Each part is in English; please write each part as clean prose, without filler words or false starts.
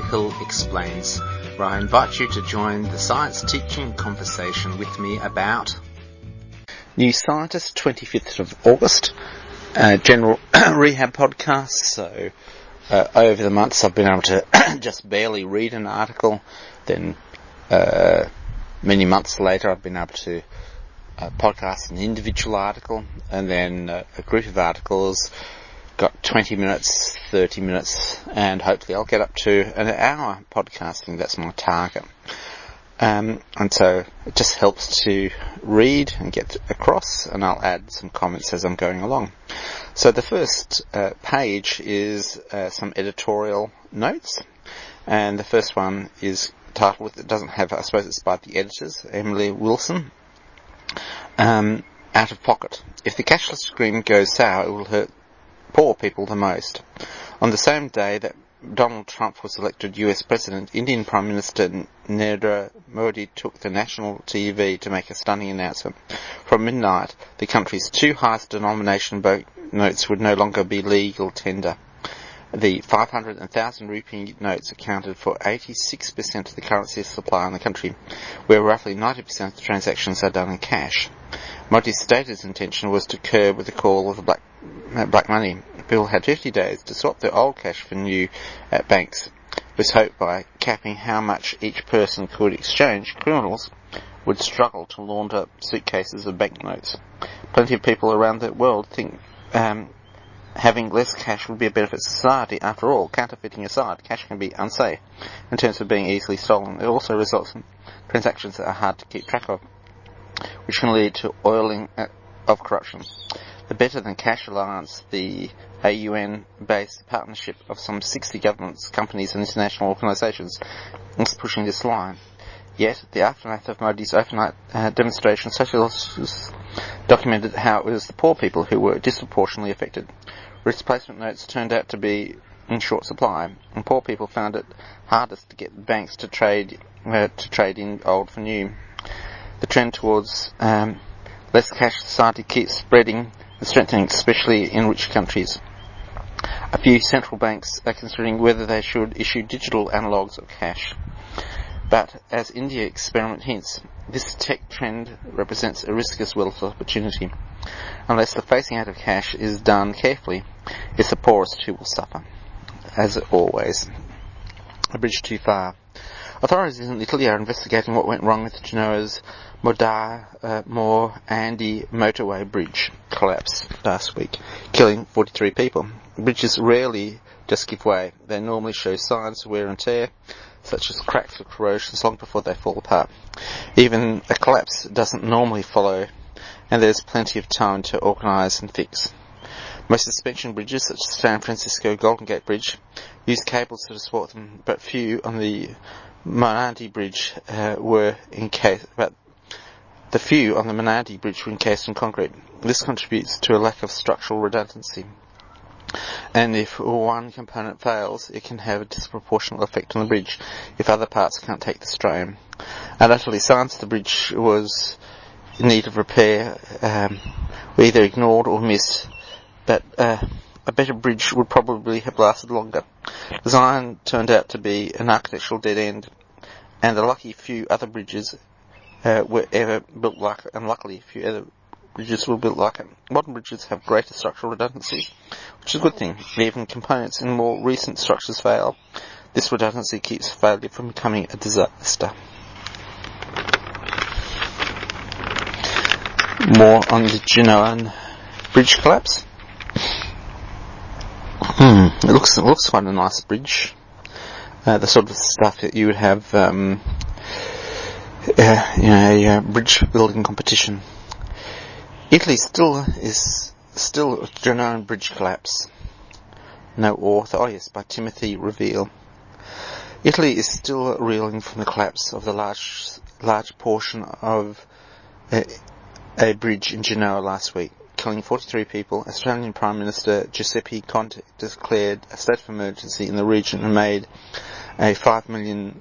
Hill Explains, where I invite you to join the science teaching conversation with me about New Scientist, 25th of August, general rehab podcast. So over the months I've been able to just barely read an article, then many months later I've been able to podcast an individual article, and then a group of articles. Got 20 minutes, 30 minutes, and hopefully I'll get up to an hour podcasting. That's my target. And so it just helps to read and get across, and I'll add some comments as I'm going along. So the first page is some editorial notes, and the first one is titled, it doesn't have, I suppose it's by the editors, Emily Wilson, Out of Pocket. If the cashless screen goes sour, it will hurt poor people the most. On the same day that Donald Trump was elected US President, Indian Prime Minister Narendra Modi took the national TV to make a stunning announcement. From midnight, the country's two highest denomination notes would no longer be legal tender. The 500 and 1,000 rupee notes accounted for 86% of the currency supply in the country, where roughly 90% of the transactions are done in cash. Modi's stated intention was to curb the call of the black money. People had 50 days to swap their old cash for new at banks. It was hoped by capping how much each person could exchange, criminals would struggle to launder suitcases of banknotes. Plenty of people around the world think having less cash would be a benefit to society. After all, counterfeiting aside, cash can be unsafe in terms of being easily stolen. It also results in transactions that are hard to keep track of, which can lead to oiling of corruption. The Better Than Cash Alliance, the AUN-based partnership of some 60 governments, companies and international organisations, is pushing this line. Yet, the aftermath of Modi's overnight demonstration, sociologists documented how it was the poor people who were disproportionately affected. Replacement notes turned out to be in short supply, and poor people found it hardest to get banks to trade in old for new. The trend towards less cash society keeps spreading and strengthening, especially in rich countries. A few central banks are considering whether they should issue digital analogues of cash. But, as India experiment hints, this tech trend represents a risk as well as opportunity. Unless the phasing out of cash is done carefully, it's the poorest who will suffer. As always. A bridge too far. Authorities in Italy are investigating what went wrong with Genoa's Morandi motorway bridge collapse last week, killing 43 people. Bridges rarely just give way. They normally show signs of wear and tear, such as cracks or corrosions, long before they fall apart. Even a collapse doesn't normally follow, and there's plenty of time to organise and fix. Most suspension bridges, such as San Francisco Golden Gate Bridge, use cables to support them, but few on the Morandi Bridge were encased in concrete. This contributes to a lack of structural redundancy. And if one component fails, it can have a disproportionate effect on the bridge if other parts can't take the strain. Undoubtedly, signs the bridge was in need of repair were either ignored or missed, but a better bridge would probably have lasted longer. Design turned out to be an architectural dead end, and the lucky few other bridges were ever built like it, and luckily few other bridges were built like it. Modern bridges have greater structural redundancy, which is a good thing. Even components in more recent structures fail. This redundancy keeps failure from becoming a disaster. More on the Genoan bridge collapse. It looks quite a nice bridge. The sort of stuff that you would have, a bridge building competition. Italy still Genoan bridge collapse. No author. Oh yes, by Timothy Reveal. Italy is still reeling from the collapse of the large portion of a bridge in Genoa last week, killing 43 people. Australian Prime Minister Giuseppe Conte declared a state of emergency in the region and made a $5 million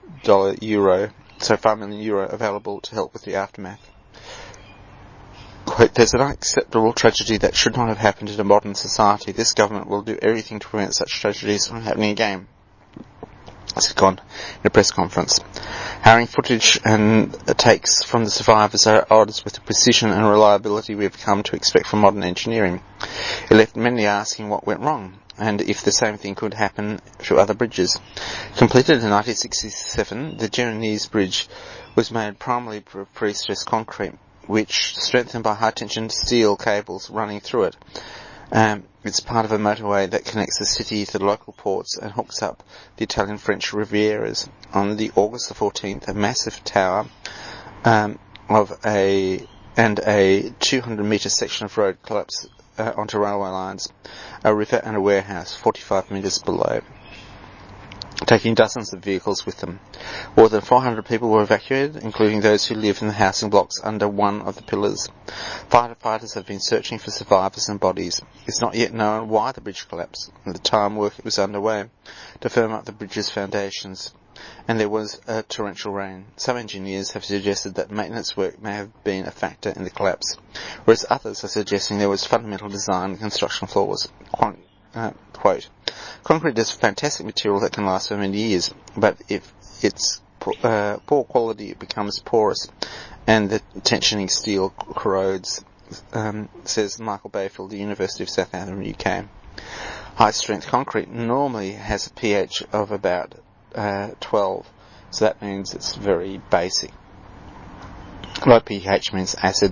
available to help with the aftermath. Quote, "There's an unacceptable tragedy that should not have happened in a modern society. This government will do everything to prevent such tragedies from happening again." Second, in a press conference. Harrowing footage and takes from the survivors are at odds with the precision and reliability we have come to expect from modern engineering. It left many asking what went wrong, and if the same thing could happen to other bridges. Completed in 1967, the Genoese Bridge was made primarily of pre-stressed concrete, which, strengthened by high-tension steel cables running through it, it's part of a motorway that connects the city to the local ports and hooks up the Italian-French Rivieras. On the August the 14th, a massive tower of a 200-metre section of road collapsed onto railway lines, a river and a warehouse 45 metres below, taking dozens of vehicles with them. More than 400 people were evacuated, including those who live in the housing blocks under one of the pillars. Firefighters have been searching for survivors and bodies. It's not yet known why the bridge collapsed. At the time, work was underway to firm up the bridge's foundations, and there was a torrential rain. Some engineers have suggested that maintenance work may have been a factor in the collapse, whereas others are suggesting there was fundamental design and construction flaws. Quote, concrete is a fantastic material that can last for many years, but if it's poor quality, it becomes porous, and the tensioning steel corrodes, says Michael Bayfield, the University of Southampton, UK. High-strength concrete normally has a pH of about 12, so that means it's very basic. Low pH means acid.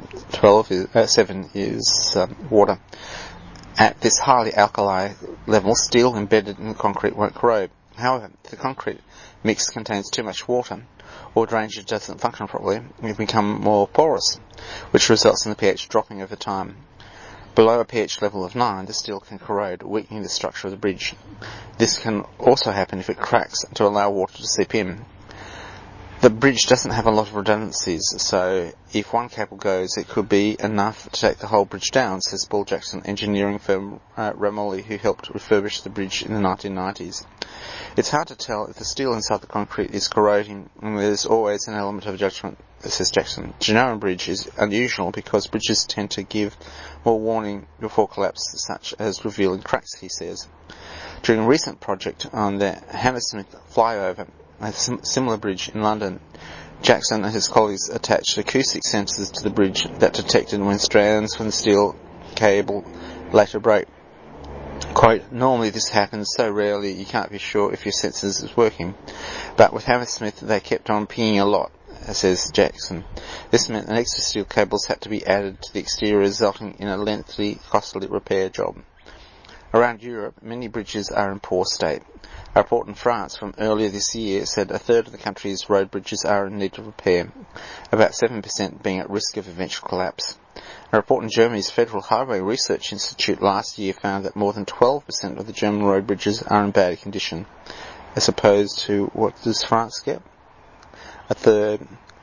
7 is water. At this highly alkali level, steel embedded in the concrete won't corrode. However, if the concrete mix contains too much water, or drainage doesn't function properly, it can become more porous, which results in the pH dropping over time. Below a pH level of 9, the steel can corrode, weakening the structure of the bridge. This can also happen if it cracks to allow water to seep in. The bridge doesn't have a lot of redundancies, so if one cable goes, it could be enough to take the whole bridge down, says Paul Jackson, engineering firm Ramoli, who helped refurbish the bridge in the 1990s. It's hard to tell if the steel inside the concrete is corroding, and there's always an element of judgment, says Jackson. Genoa Bridge is unusual because bridges tend to give more warning before collapse, such as revealing cracks, he says. During a recent project on the Hammersmith flyover, a similar bridge in London, Jackson and his colleagues attached acoustic sensors to the bridge that detected when strands from the steel cable later break. Quote, normally this happens so rarely you can't be sure if your sensors is working, but with Hammersmith they kept on pinging a lot, says Jackson. This meant that extra steel cables had to be added to the exterior, resulting in a lengthy, costly repair job. Around Europe, many bridges are in poor state. A report in France from earlier this year said a third of the country's road bridges are in need of repair, about 7% being at risk of eventual collapse. A report in Germany's Federal Highway Research Institute last year found that more than 12% of the German road bridges are in bad condition, as opposed to what does France get? A third.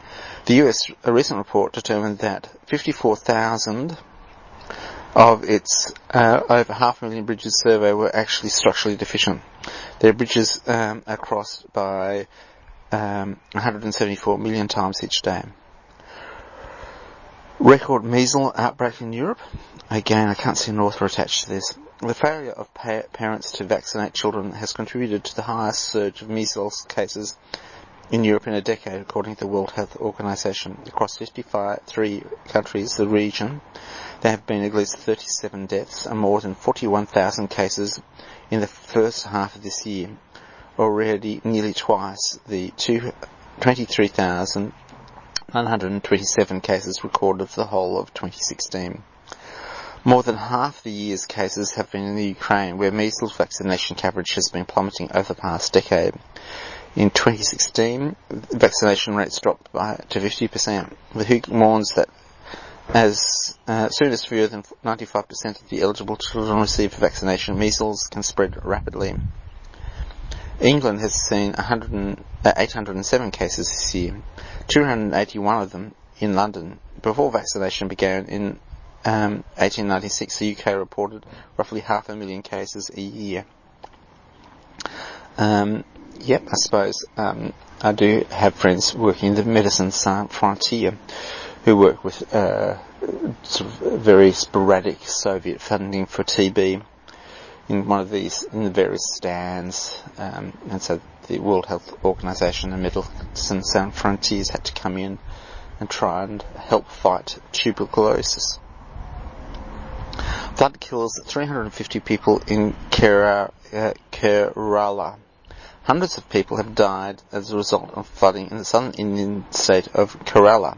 A recent report determined that 54,000 of its over 500,000 bridges surveyed were actually structurally deficient. Their bridges are crossed by 174 million times each day. Record measles outbreak in Europe. Again, I can't see an author attached to this. The failure of parents to vaccinate children has contributed to the highest surge of measles cases in Europe in a decade, according to the World Health Organization. Across 53 countries, the region, there have been at least 37 deaths and more than 41,000 cases in the first half of this year, already nearly twice the 23,927 cases recorded for the whole of 2016. More than half the year's cases have been in the Ukraine, where measles vaccination coverage has been plummeting over the past decade. In 2016, vaccination rates dropped to 50%. The WHO warns that as soon as fewer than 95% of the eligible children receive vaccination, measles can spread rapidly. England has seen 807 cases this year, 281 of them in London. Before vaccination began in 1896, the UK reported roughly 500,000 cases a year. I suppose I do have friends working in the Médecins Sans Frontières who work with sort of very sporadic Soviet funding for TB in one of these, in the various stands, and so the World Health Organization and Medicine Sans Frontiers had to come in and try and help fight tuberculosis. Flood kills 350 people in Kerala. Hundreds of people have died as a result of flooding in the southern Indian state of Kerala.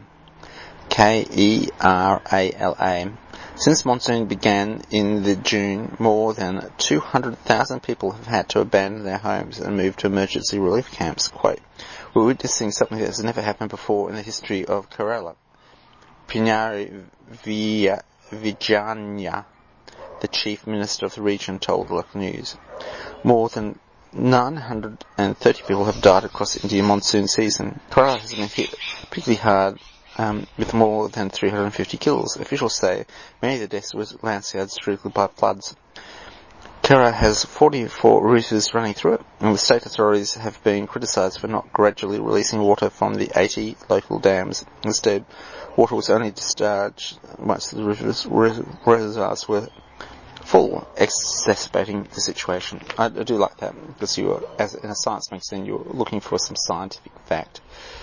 Kerala. Since monsoon began in June, more than 200,000 people have had to abandon their homes and move to emergency relief camps. Quote, "We're witnessing something that has never happened before in the history of Kerala." Pinari Vijayanya, the chief minister of the region, told the local news. More than 930 people have died across the Indian monsoon season. Kerala has been hit particularly hard with more than 350 kills. Officials say many of the deaths were landslides triggered by floods. Kerala has 44 rivers running through it, and the state authorities have been criticised for not gradually releasing water from the 80 local dams. Instead, water was only discharged once the river's reservoirs were full, exacerbating the situation. I do like that, because in a science magazine, you're looking for some scientific fact,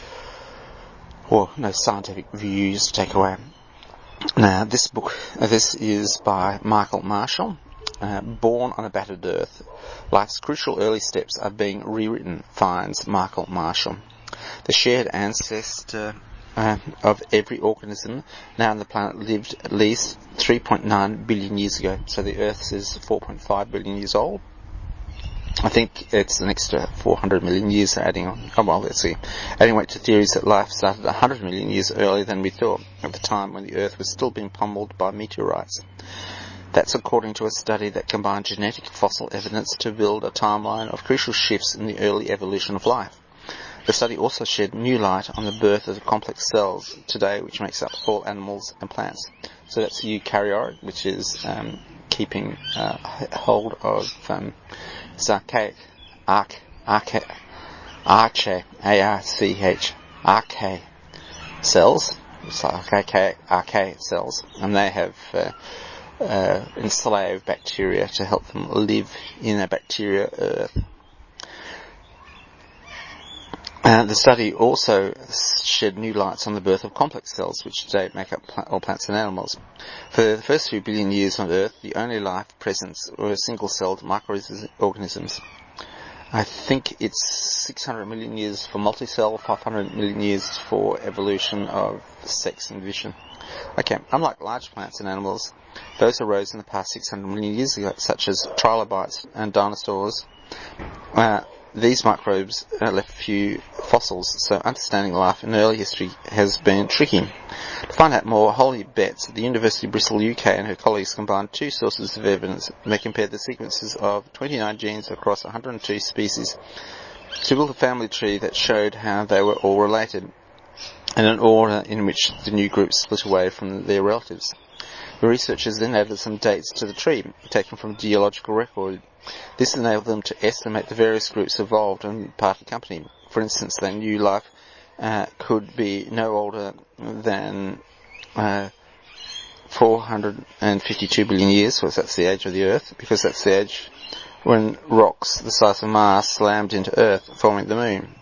or no scientific views to take away. Now, this is by Michael Marshall, Born on a Battered Earth. Life's crucial early steps are being rewritten, finds Michael Marshall. The shared ancestor of every organism now on the planet lived at least 3.9 billion years ago. So the Earth is 4.5 billion years old. I think it's an extra 400 million years adding on. Oh, well, let's see. Adding weight to theories that life started 100 million years earlier than we thought, at the time when the Earth was still being pummeled by meteorites. That's according to a study that combined genetic and fossil evidence to build a timeline of crucial shifts in the early evolution of life. The study also shed new light on the birth of the complex cells today, which makes up all animals and plants. So that's the eukaryote, which is keeping hold of archaic cells. It's like archaic cells, and they have enslaved bacteria to help them live in a bacteria earth. The study also shed new lights on the birth of complex cells, which today make up all plants and animals. For the first few billion years on Earth, the only life presents were single-celled microorganisms. I think it's 600 million years for multicell, 500 million years for evolution of sex and division. Okay, unlike large plants and animals, those arose in the past 600 million years ago, such as trilobites and dinosaurs. These microbes left few fossils, so understanding life in early history has been tricky. To find out more, Holly Betts at the University of Bristol, UK, and her colleagues combined two sources of evidence. They compared the sequences of 29 genes across 102 species to build a family tree that showed how they were all related, and an order in which the new groups split away from their relatives. The researchers then added some dates to the tree, taken from geological record. This enabled them to estimate the various groups evolved and part of the company. For instance, they knew life could be no older than 452 billion years, so that's the age of the Earth, because that's the age when rocks the size of Mars slammed into Earth, forming the Moon.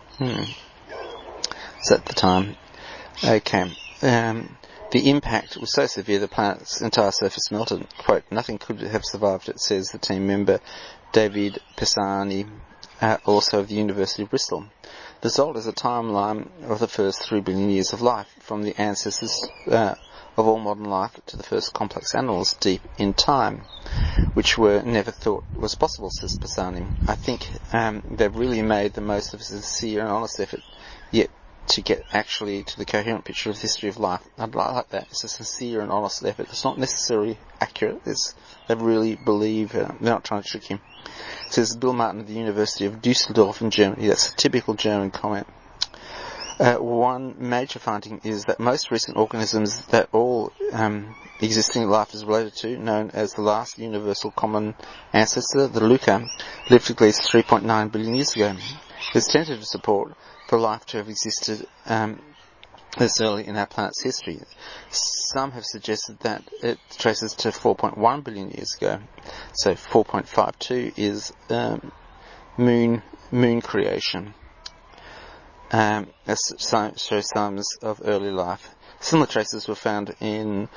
So at the time. Okay. The impact was so severe the planet's entire surface melted. Quote, "Nothing could have survived it," says the team member David Pisani, also of the University of Bristol. The result is a timeline of the first 3 billion years of life, from the ancestors of all modern life to the first complex animals deep in time, which were never thought was possible, says Pisani. I think they've really made the most of a sincere and honest effort yet to get actually to the coherent picture of the history of life. I'd like that. It's a sincere and honest effort. It's not necessarily accurate. They really believe, they're not trying to trick him. Says Bill Martin of the University of Dusseldorf in Germany. That's a typical German comment. One major finding is that most recent organisms that all existing life is related to, known as the last universal common ancestor, the Luca, lived at least 3.9 billion years ago. There's tentative support for life to have existed this early in our planet's history. Some have suggested that it traces to 4.1 billion years ago. So 4.52 is Moon moon creation. Shows signs of early life. Similar traces were found in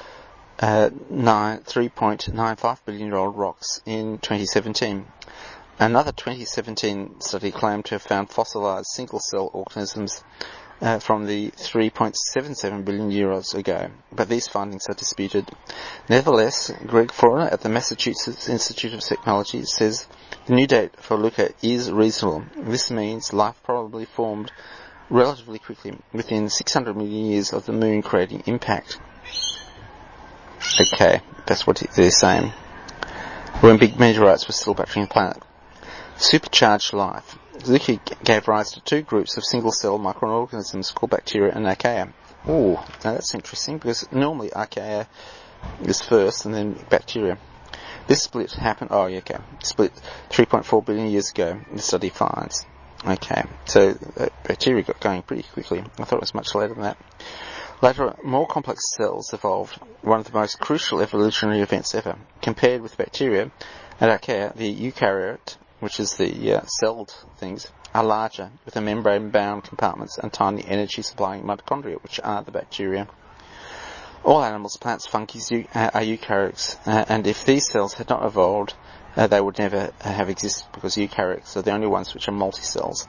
3.95 billion-year-old rocks in 2017. Another 2017 study claimed to have found fossilized single-cell organisms from the 3.77 billion years ago, but these findings are disputed. Nevertheless, Greg Foran at the Massachusetts Institute of Technology says the new date for Luca is reasonable. This means life probably formed relatively quickly, within 600 million years of the moon creating impact. Okay, that's what they're saying. When big meteorites were still battering the planet. Supercharged life. Luca gave rise to two groups of single-cell microorganisms called bacteria and archaea. Ooh, now that's interesting, because normally archaea is first and then bacteria. This split happened, split 3.4 billion years ago, the study finds. Okay, so bacteria got going pretty quickly. I thought it was much later than that. Later, more complex cells evolved, one of the most crucial evolutionary events ever. Compared with bacteria and archaea, the eukaryote, which is the celled things, are larger, with a membrane-bound compartments and tiny energy-supplying mitochondria, which are the bacteria. All animals, plants, fungi are eukaryotes, and if these cells had not evolved, they would never have existed, because eukaryotes are the only ones which are multi-cells.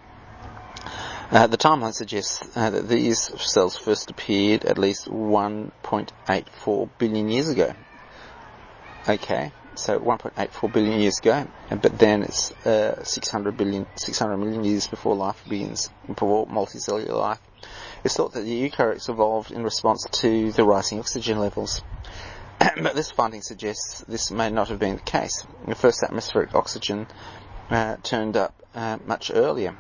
The timeline suggests that these cells first appeared at least 1.84 billion years ago. Okay, so 1.84 billion years ago, but then it's 600 million years before life begins, before multicellular life. It's thought that the eukaryotes evolved in response to the rising oxygen levels. But this finding suggests this may not have been the case. The first atmospheric oxygen turned up much earlier,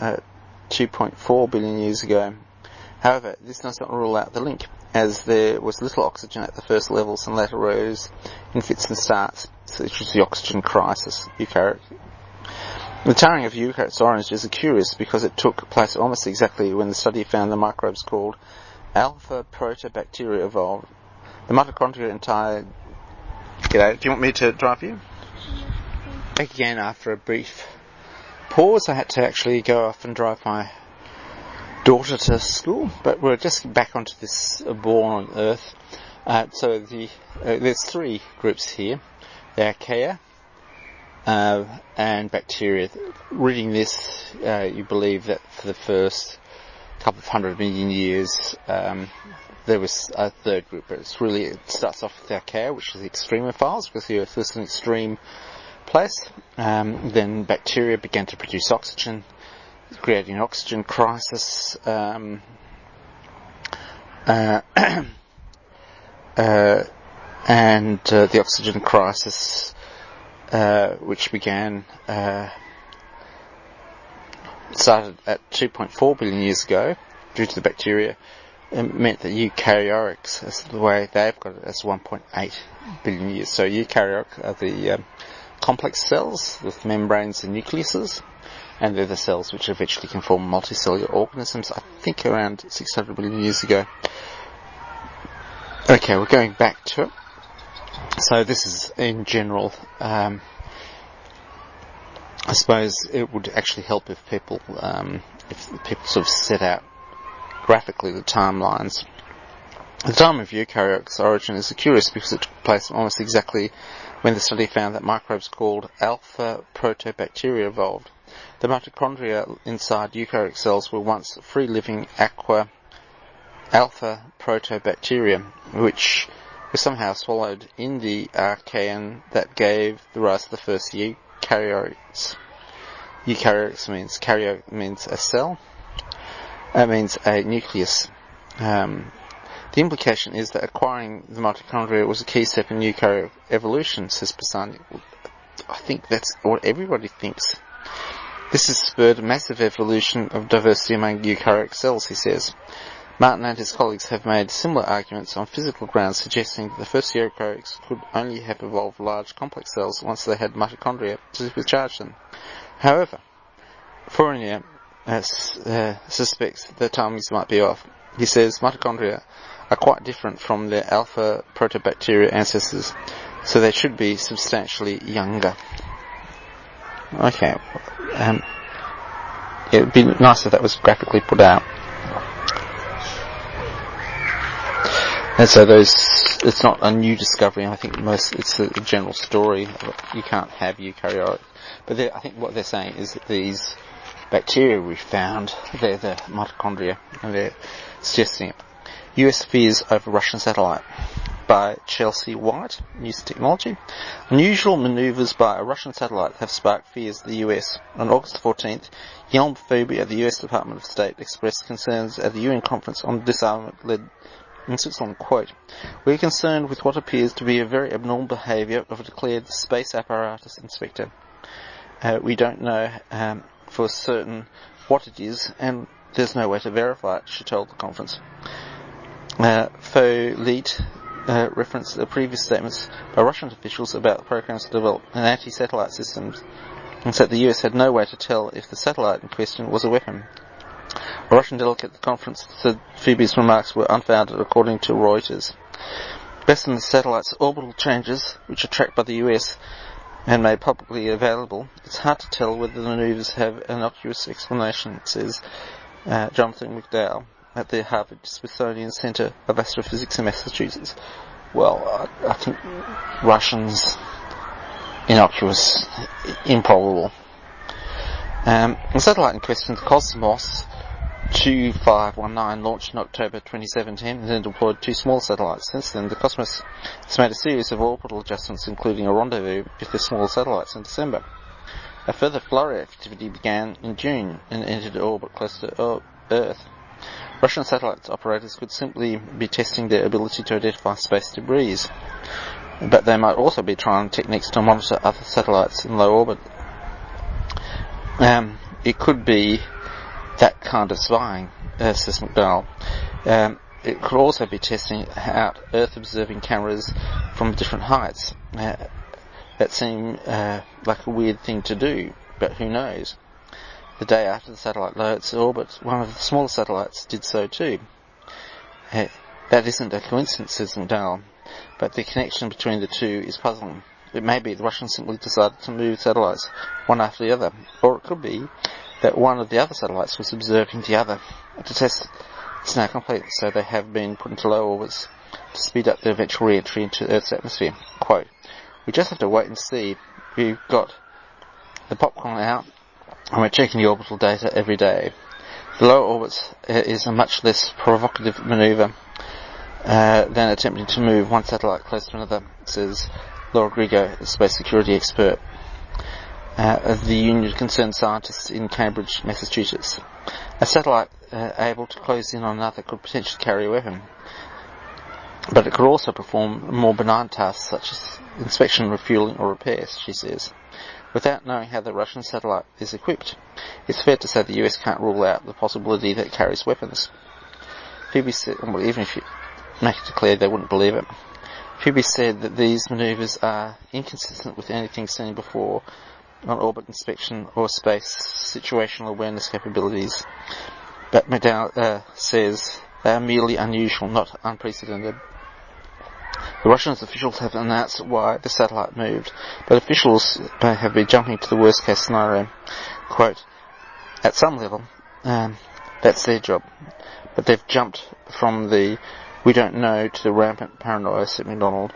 2.4 billion years ago. However, this does not rule out the link, as there was little oxygen at the first levels and later rose in fits and starts, such as the oxygen crisis. Eukaryote. The tarring of eukaryotes orange is curious because it took place almost exactly when the study found the microbes called alpha protobacteria evolved. The mitochondria entire... G'day, do you want me to drive you? Again, after a brief pause, I had to actually go off and drive my daughter to school, but we're just back onto this born on Earth. So there's three groups here. The archaea and bacteria. Reading this, you believe that for the first couple of 100 million years, there was a third group, but it starts off with the archaea, which is the extremophiles, because the Earth was an extreme place. Then bacteria began to produce oxygen, creating an oxygen crisis. And the oxygen crisis, which began, started at 2.4 billion years ago, due to the bacteria. It meant that eukaryotes, as the way they've got it, as 1.8 billion years. So eukaryotes are the complex cells with membranes and nucleuses, and they're the cells which eventually can form multicellular organisms, I think around 600 million years ago. Okay, we're going back to it. So this is in general, I suppose it would actually help if people sort of set out graphically the timelines. The time of eukaryotes' origin is curious because it took place almost exactly when the study found that microbes called alpha protobacteria evolved. The mitochondria inside eukaryote cells were once free-living alpha protobacteria, which were somehow swallowed in the archaean that gave the rise to the first eukaryotes. Eukaryotes means, karyote means a cell. That means a nucleus. The implication is that acquiring the mitochondria was a key step in eukaryote evolution, says Pisani. I think that's what everybody thinks. This has spurred a massive evolution of diversity among eukaryote cells, he says. Martin and his colleagues have made similar arguments on physical grounds, suggesting that the first eukaryotes could only have evolved large complex cells once they had mitochondria to supercharge them. However, Fournier suspects the timings might be off. He says mitochondria are quite different from their alpha protobacteria ancestors, so they should be substantially younger. Okay. it would be nice if that was graphically put out. And so it's not a new discovery. I think it's a general story. You can't have eukaryotic. But I think what they're saying is that these bacteria we found, they're the mitochondria, and they're suggesting it. US fears over Russian satellite, by Chelsea White, News Technology. Unusual manoeuvres by a Russian satellite have sparked fears of the US. On August 14th, Yelm Phobia at the US Department of State expressed concerns at the UN conference on disarmament led in Switzerland, quote, "We're concerned with what appears to be a very abnormal behaviour of a declared space apparatus inspector. We don't know for certain what it is, and there's no way to verify it," she told the conference. Folite referenced the previous statements by Russian officials about the programs to develop an anti-satellite system, and said the US had no way to tell if the satellite in question was a weapon. A Russian delegate at the conference said Phoebe's remarks were unfounded, according to Reuters. Based on the satellite's orbital changes, which are tracked by the US and made publicly available, it's hard to tell whether the manoeuvres have an innocuous explanation, says Jonathan McDowell at the Harvard-Smithsonian Center of Astrophysics in Massachusetts. Well, I think Russians, innocuous, improbable. The satellite in question, the Cosmos 2519, launched in October 2017 and then deployed 2 small satellites. Since then, the Cosmos has made a series of orbital adjustments, including a rendezvous with the small satellites in December. A further flurry of activity began in June and entered orbit close to Earth. Russian satellite operators could simply be testing their ability to identify space debris, but they might also be trying techniques to monitor other satellites in low orbit. It could be that kind of spying, says McDowell. It could also be testing out Earth-observing cameras from different heights. That seemed like a weird thing to do, but who knows? The day after the satellite lowered its orbit, one of the smaller satellites did so too. That isn't a coincidence, says McDowell, but the connection between the two is puzzling. It may be the Russians simply decided to move satellites one after the other, or it could be that one of the other satellites was observing the other. The test is now complete, so they have been put into low orbits to speed up their eventual re-entry into Earth's atmosphere. Quote, "We just have to wait and see. We've got the popcorn out, and we're checking the orbital data every day. The low orbits is a much less provocative manoeuvre than attempting to move one satellite close to another," says Laura Grigo, a space security expert of the Union of Concerned Scientists in Cambridge, Massachusetts. A satellite able to close in on another could potentially carry a weapon, but it could also perform more benign tasks such as inspection, refueling or repairs, she says. Without knowing how the Russian satellite is equipped, it's fair to say the US can't rule out the possibility that it carries weapons. Phoebe said, well, even if you make it declared, they wouldn't believe it. Phoebe said that these manoeuvres are inconsistent with anything seen before on orbit inspection or space situational awareness capabilities, but McDowell says they are merely unusual, not unprecedented. The Russian officials have announced why the satellite moved, but officials have been jumping to the worst case scenario. Quote, "At some level, that's their job, but they've jumped from the we don't know to the rampant paranoia," said McDonald.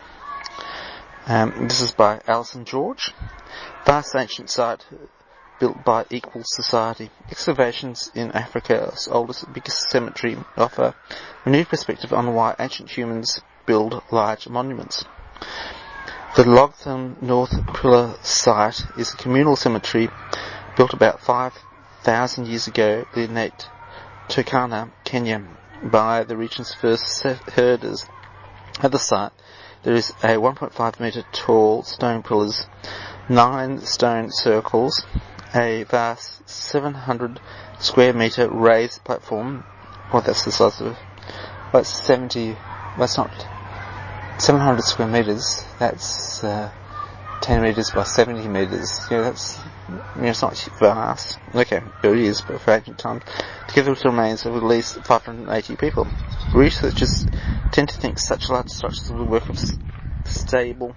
This is by Alison George. Vast ancient site built by Equal Society. Excavations in Africa's oldest, biggest cemetery offer a new perspective on why ancient humans build large monuments. The Logtham North Pillar site is a communal cemetery built about 5,000 years ago in Turkana, Kenya, by the region's first herders. At the site, there is a 1.5 metre tall stone pillars, 9 stone circles, a vast 700 square metre raised platform. Well, that's the size of, well, it's 70, that's not 700 square metres, that's 10 metres by 70 metres. Yeah, that's, it's not vast. Okay, it is, but for ancient times, together with the remains of at least 580 people. Researchers tend to think such large structures will work with stable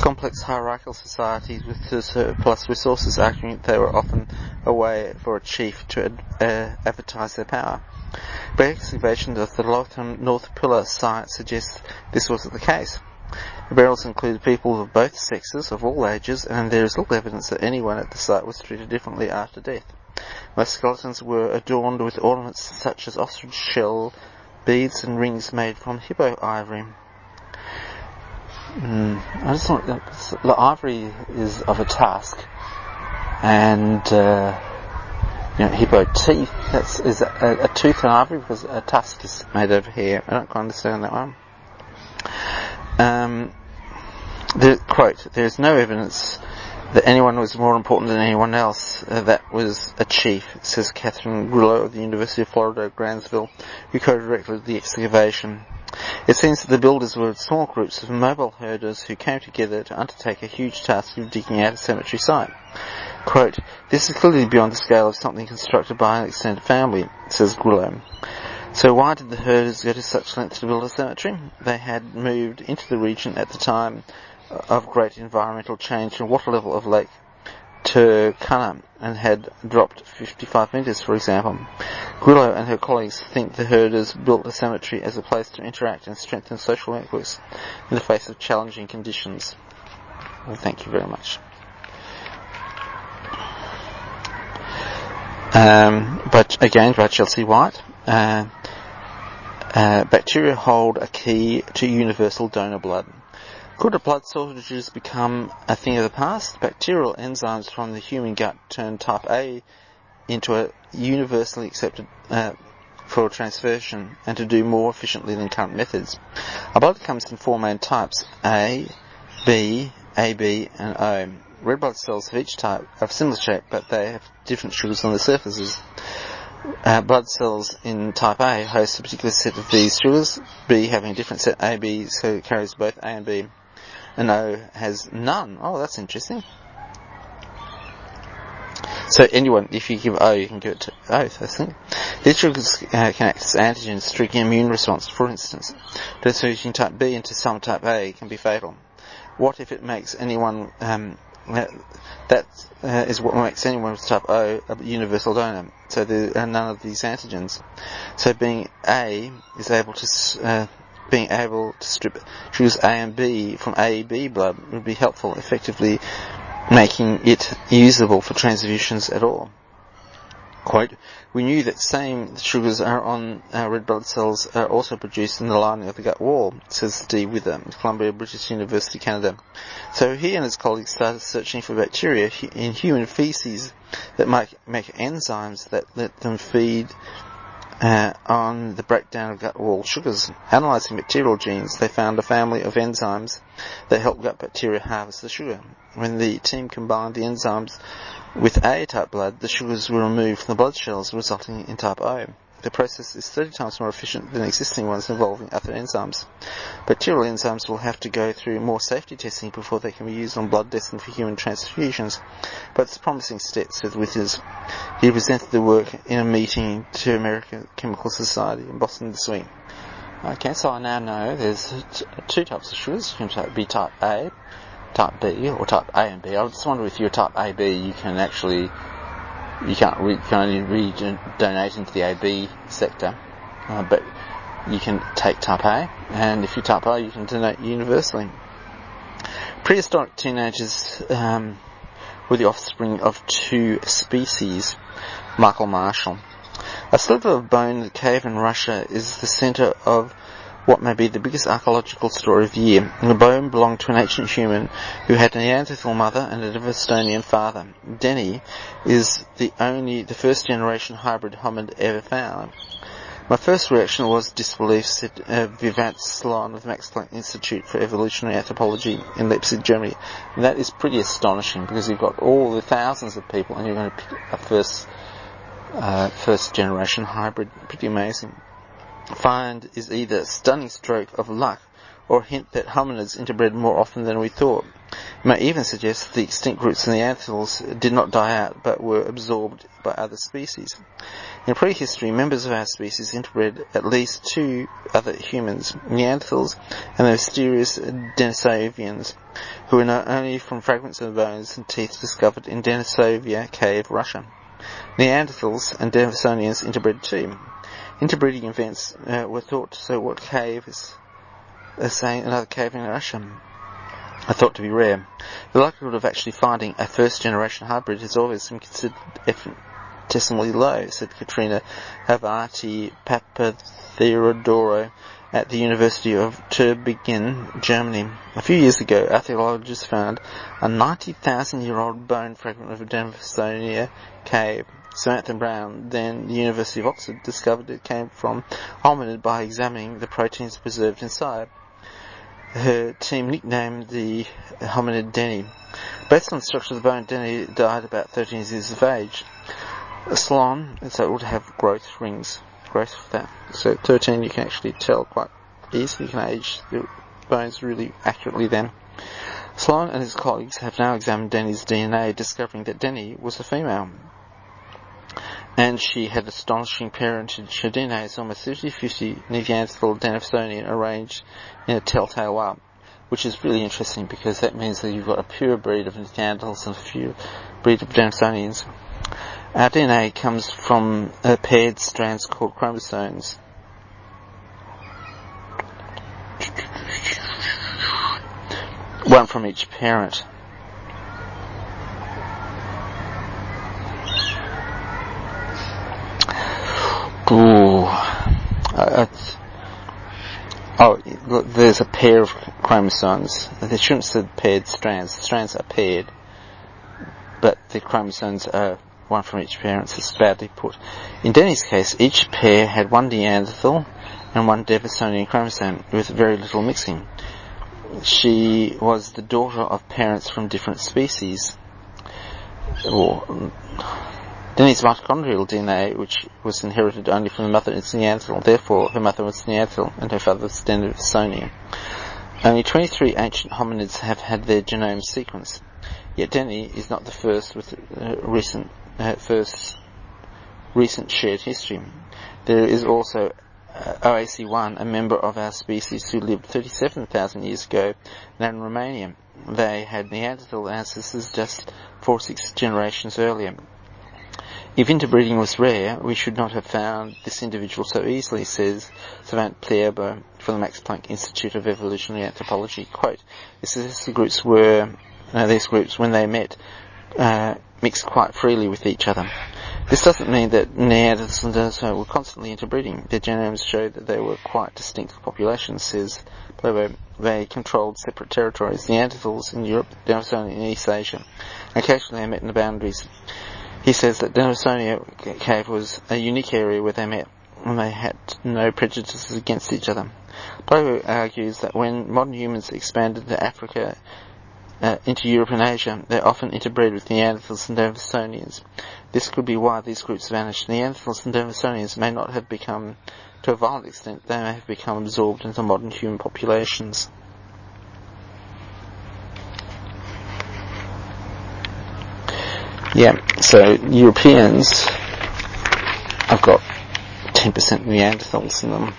complex hierarchical societies with surplus resources, arguing that they were often a way for a chief to advertise their power. But excavations of the Lothar North Pillar site suggests this wasn't the case. The burials include people of both sexes, of all ages, and there is little evidence that anyone at the site was treated differently after death. Most skeletons were adorned with ornaments such as ostrich shell, beads and rings made from hippo ivory. I just thought the ivory is of a tusk, and hippo teeth. Is a tooth and ivory, because a tusk is made over here. I don't quite understand that one. Quote, there is no evidence that anyone was more important than anyone else that was a chief, says Catherine Grillo of the University of Florida at Grantsville, who co-directed the excavation. It seems that the builders were small groups of mobile herders who came together to undertake a huge task of digging out a cemetery site. Quote, this is clearly beyond the scale of something constructed by an extended family, says Grillo. So why did the herders go to such lengths to build a cemetery? They had moved into the region at the time of great environmental change from water level of Lake Turkana and had dropped 55 metres, for example. Grillo and her colleagues think the herders built a cemetery as a place to interact and strengthen social networks in the face of challenging conditions. Well, thank you very much. By Chelsea White. Bacteria hold a key to universal donor blood. Could the blood shortages become a thing of the past? Bacterial enzymes from the human gut turn type A into a universally accepted for transfusion and to do more efficiently than current methods. Our blood comes in four main types: A, B, AB, and O. Red blood cells of each type are of similar shape, but they have different sugars on their surfaces. Blood cells in type A host a particular set of these sugars, B having a different set, AB so it carries both A and B, and O has none. Oh, that's interesting. So anyone, if you give O, you can give it to O, I think. These sugars can act as antigens to trigger immune response. For instance, transfusion type B into some type A can be fatal. What if it makes anyone that is what makes anyone with type O a universal donor. So there are none of these antigens. So being able to strip sugars A and B from AB blood would be helpful, effectively making it usable for transfusions at all. Quote, we knew that same sugars are on red blood cells are also produced in the lining of the gut wall, says Steve Wither, Columbia British University, Canada. So he and his colleagues started searching for bacteria in human feces that make enzymes that let them feed on the breakdown of gut wall sugars. Analysing bacterial genes, they found a family of enzymes that help gut bacteria harvest the sugar. When the team combined the enzymes with A-type blood, the sugars were removed from the blood cells, resulting in type O. The process is 30 times more efficient than existing ones involving other enzymes. Bacterial enzymes will have to go through more safety testing before they can be used on blood destined for human transfusions. But it's a promising step, said Withers. He presented the work in a meeting to American Chemical Society in Boston this week. Okay, so I now know there's two types of sugars. You can be type A, type B, or type A and B. I just wonder if you're type AB, you can only donate into the AB sector, but you can take type A, and if you're type O, you can donate universally. Prehistoric teenagers were the offspring of two species. Michael Marshall. A sliver of bone in the cave in Russia is the centre of what may be the biggest archaeological story of the year. The bone belonged to an ancient human who had a Neanderthal mother and a Devastonian father. Denny is the first generation hybrid hominid ever found. My first reaction was disbelief, said Vivant Slon of the Max Planck Institute for Evolutionary Anthropology in Leipzig, Germany. And that is pretty astonishing, because you've got all the thousands of people and you're going to pick a first generation hybrid. Pretty amazing. Find is either a stunning stroke of luck or a hint that hominids interbred more often than we thought. It may even suggest that the extinct groups of Neanderthals did not die out, but were absorbed by other species. In prehistory, members of our species interbred at least two other humans, Neanderthals and the mysterious Denisovians, who were known only from fragments of bones and teeth discovered in Denisovia Cave, Russia. Neanderthals and Denisonians interbred too. Interbreeding events were thought to show what cave is saying another cave in Russia are thought to be rare. The likelihood of actually finding a first-generation hybrid has always been considered infinitesimally low, said Katrina Havarti Papatheodoro at the University of Tübingen, Germany. A few years ago, archaeologists found a 90,000-year-old bone fragment of a Denisonia cave. Samantha Brown, then the University of Oxford, discovered it came from hominid by examining the proteins preserved inside. Her team nicknamed the hominid Denny. Based on the structure of the bone, Denny died about 13 years of age. Salon, so it would have growth rings. Growth for that. So 13 you can actually tell quite easily. You can age the bones really accurately then. Sloan and his colleagues have now examined Denny's DNA, discovering that Denny was a female. And she had astonishing parentage. Her DNA is almost 50-50 Neanderthal Denisonian arranged in a telltale way, which is really interesting because that means that you've got a pure breed of Neanderthals and a pure breed of Denisonians. Our DNA comes from paired strands called chromosomes. One from each parent. There's a pair of chromosomes. They shouldn't have said paired strands. The strands are paired, but the chromosomes are one from each parent. So it's badly put. In Denny's case, each pair had one Neanderthal and one Denisonian chromosome with very little mixing. She was the daughter of parents from different species. Denny's mitochondrial DNA, which was inherited only from the mother, is Neanderthal. Therefore, her mother was Neanderthal and her father was Denisonian. Only 23 ancient hominids have had their genomes sequenced. Yet Denny is not the first with recent shared history. There is also OAC1, a member of our species who lived 37,000 years ago, and in Romania. They had Neanderthal ancestors just 4 or 6 generations earlier. If interbreeding was rare, we should not have found this individual so easily, says Savant Plierbo from the Max Planck Institute of Evolutionary Anthropology. Quote, these groups, when they met, mixed quite freely with each other. This doesn't mean that Neanderthals and Denisonians were constantly interbreeding. Their genomes show that they were quite distinct populations, says Plierbo. They controlled separate territories, Neanderthals in Europe, Denisonians in East Asia. Occasionally they met in the boundaries. He says that Denisonia Cave was a unique area where they met, and they had no prejudices against each other. Plierbo argues that when modern humans expanded to Africa, into Europe and Asia, they often interbred with Neanderthals and Denisonians. This could be why these groups vanished. Neanderthals and Denisonians may not have become, to a violent extent, they may have become absorbed into modern human populations. Yeah, so Europeans have got 10% Neanderthals in them.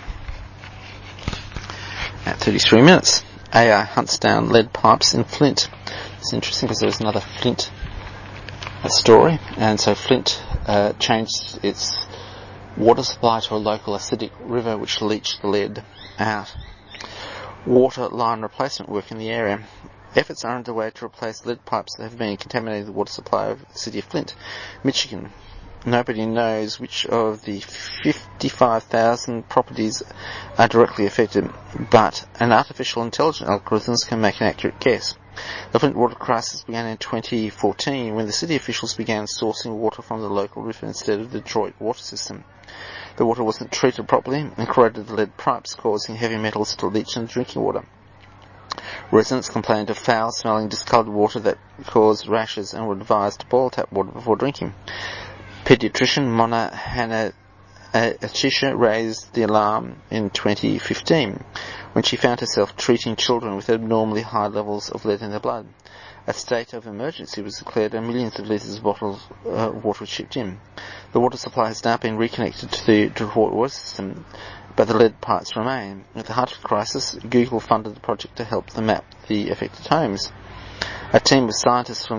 At 33 minutes, AI hunts down lead pipes in Flint. It's interesting because there was another Flint story, and so Flint changed its water supply to a local acidic river which leached the lead out. Water line replacement work in the area. Efforts are underway to replace lead pipes that have been contaminating the water supply of the city of Flint, Michigan. Nobody knows which of the 55,000 properties are directly affected, but an artificial intelligence algorithms can make an accurate guess. The Flint water crisis began in 2014 when the city officials began sourcing water from the local river instead of the Detroit water system. The water wasn't treated properly and corroded the lead pipes, causing heavy metals to leach into drinking water. Residents complained of foul-smelling, discoloured water that caused rashes and were advised to boil tap water before drinking. Pediatrician Mona Hanna-Achisha raised the alarm in 2015. when she found herself treating children with abnormally high levels of lead in their blood. A state of emergency was declared and millions of litres of bottled water was shipped in. The water supply has now been reconnected to the Detroit water system, but the lead pipes remain. At the heart of the crisis, Google funded the project to help them map the affected homes. A team of scientists from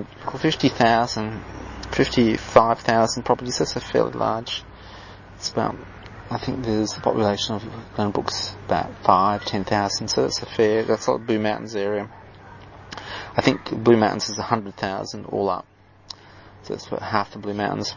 55,000 properties, that's a fairly large. It's about, I think there's a population of Glenbrook's about 10,000, so that's that's like Blue Mountains area. I think Blue Mountains is 100,000 all up, so that's about half the Blue Mountains.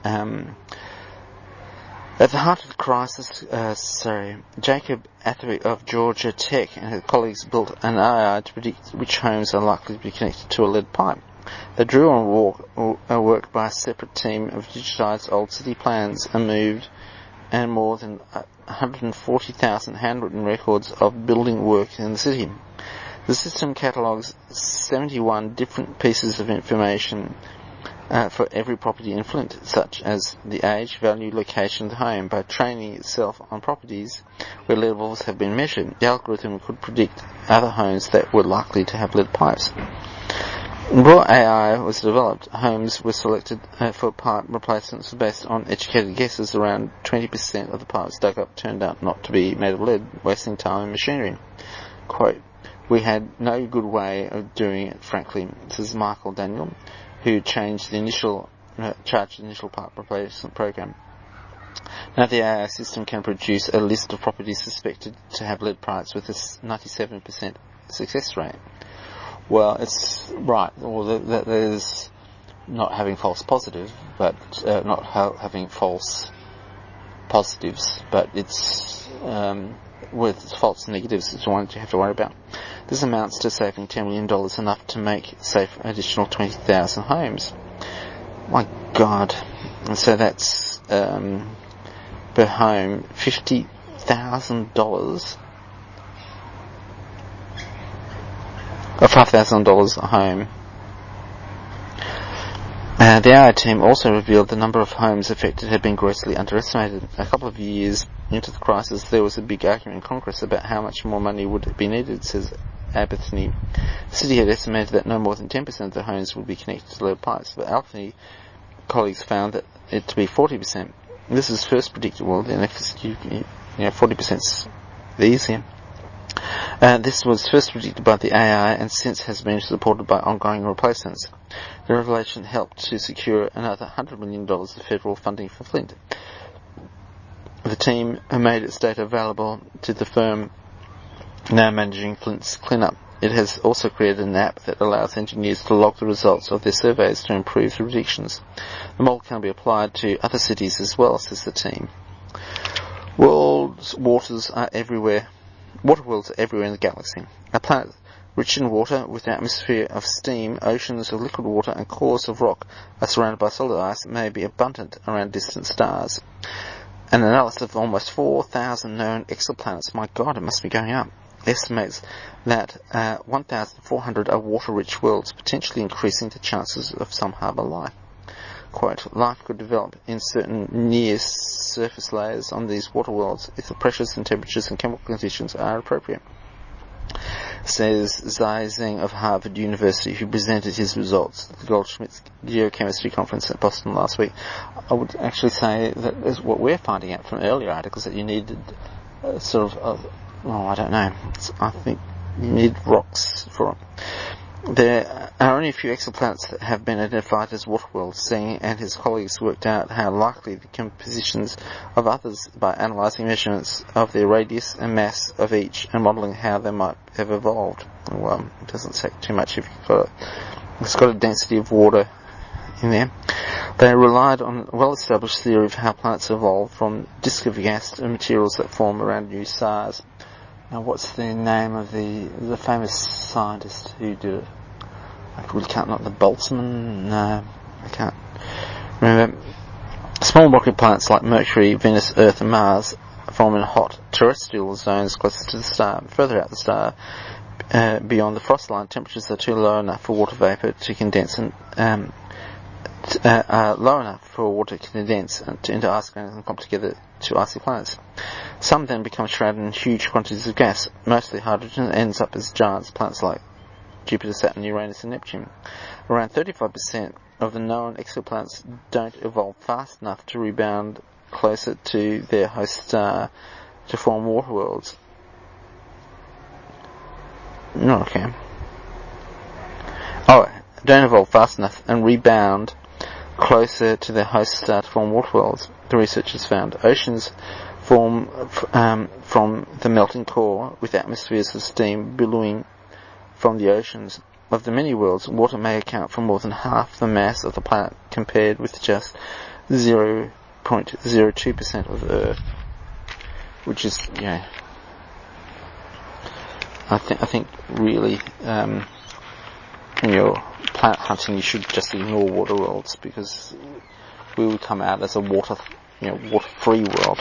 At the heart of the crisis, Jacob Athery of Georgia Tech and his colleagues built an AI to predict which homes are likely to be connected to a lead pipe. They drew on work by a separate team of digitised old city plans and more than 140,000 handwritten records of building work in the city. The system catalogues 71 different pieces of information for every property in Flint, such as the age, value, location of the home. By training itself on properties where lead levels have been measured, the algorithm could predict other homes that were likely to have lead pipes. Before AI was developed, homes were selected for pipe replacements based on educated guesses. Around 20% of the pipes dug up turned out not to be made of lead, wasting time and machinery. Quote, "We had no good way of doing it, frankly," says Michael Daniel, who charged the initial pipe replacement program. Now the AI system can produce a list of properties suspected to have lead pipes with a 97% success rate. Well, it's right. Well, that there's not having false positives, but not having false positives, but it's with false negatives is the one you have to worry about. This amounts to saving $10 million, enough to make safe additional 20,000 homes. My God! And so that's per home $50,000. Or $5,000 a home. The AI team also revealed the number of homes affected had been grossly underestimated. A couple of years into the crisis, there was a big argument in Congress about how much more money would be needed, says Albertini. The city had estimated that no more than 10% of the homes would be connected to lead pipes, but Albertini colleagues found that it to be 40%. This is first predicted, well, then if 40%'s easier. This was first predicted by the AI and since has been supported by ongoing replacements. The revelation helped to secure another $100 million of federal funding for Flint. The team made its data available to the firm now managing Flint's cleanup. It has also created an app that allows engineers to log the results of their surveys to improve the predictions. The model can be applied to other cities as well, says the team. Water worlds are everywhere in the galaxy. A planet rich in water, with an atmosphere of steam, oceans of liquid water, and cores of rock are surrounded by solid ice, may be abundant around distant stars. An analysis of almost 4,000 known exoplanets, my God, it must be going up, estimates that 1,400 are water-rich worlds, potentially increasing the chances of some harbour life. Quote, "Life could develop in certain near-surface layers on these water worlds if the pressures and temperatures and chemical conditions are appropriate," says Zai Zeng of Harvard University, who presented his results at the Goldschmidt Geochemistry Conference at Boston last week. I would actually say that is what we're finding out from earlier articles, that you needed I don't know. I think you need rocks for it. There are only a few exoplanets that have been identified as water worlds. Zeng and his colleagues worked out how likely the compositions of others by analysing measurements of their radius and mass of each and modelling how they might have evolved. Well, it doesn't take too much if it's got a density of water in there. They relied on a well-established theory of how planets evolve from disks of gas and materials that form around new stars. Now, what's the name of the famous scientist who did it? I really can't, not the Boltzmann? No, I can't remember. Small rocket planets like Mercury, Venus, Earth and Mars form in hot terrestrial zones closest to the star. Further out the star, beyond the frost line, temperatures are too low enough for water vapour to condense and are low enough for water to condense into ice grains and clump together to icy planets. Some then become shrouded in huge quantities of gas, mostly hydrogen, and ends up as giants planets like Jupiter, Saturn, Uranus and Neptune. Around 35% of the known exoplanets don't evolve fast enough to rebound closer to their host star to form water worlds. Okay. Don't evolve fast enough and rebound closer to their host star to form water worlds, the researchers found. Oceans form from the melting core, with atmospheres of steam billowing from the oceans. Of the many worlds, water may account for more than half the mass of the planet, compared with just 0.02% of the Earth, which is, I think really, when you're planet hunting, you should just ignore water worlds, because we will come out as a water-free world.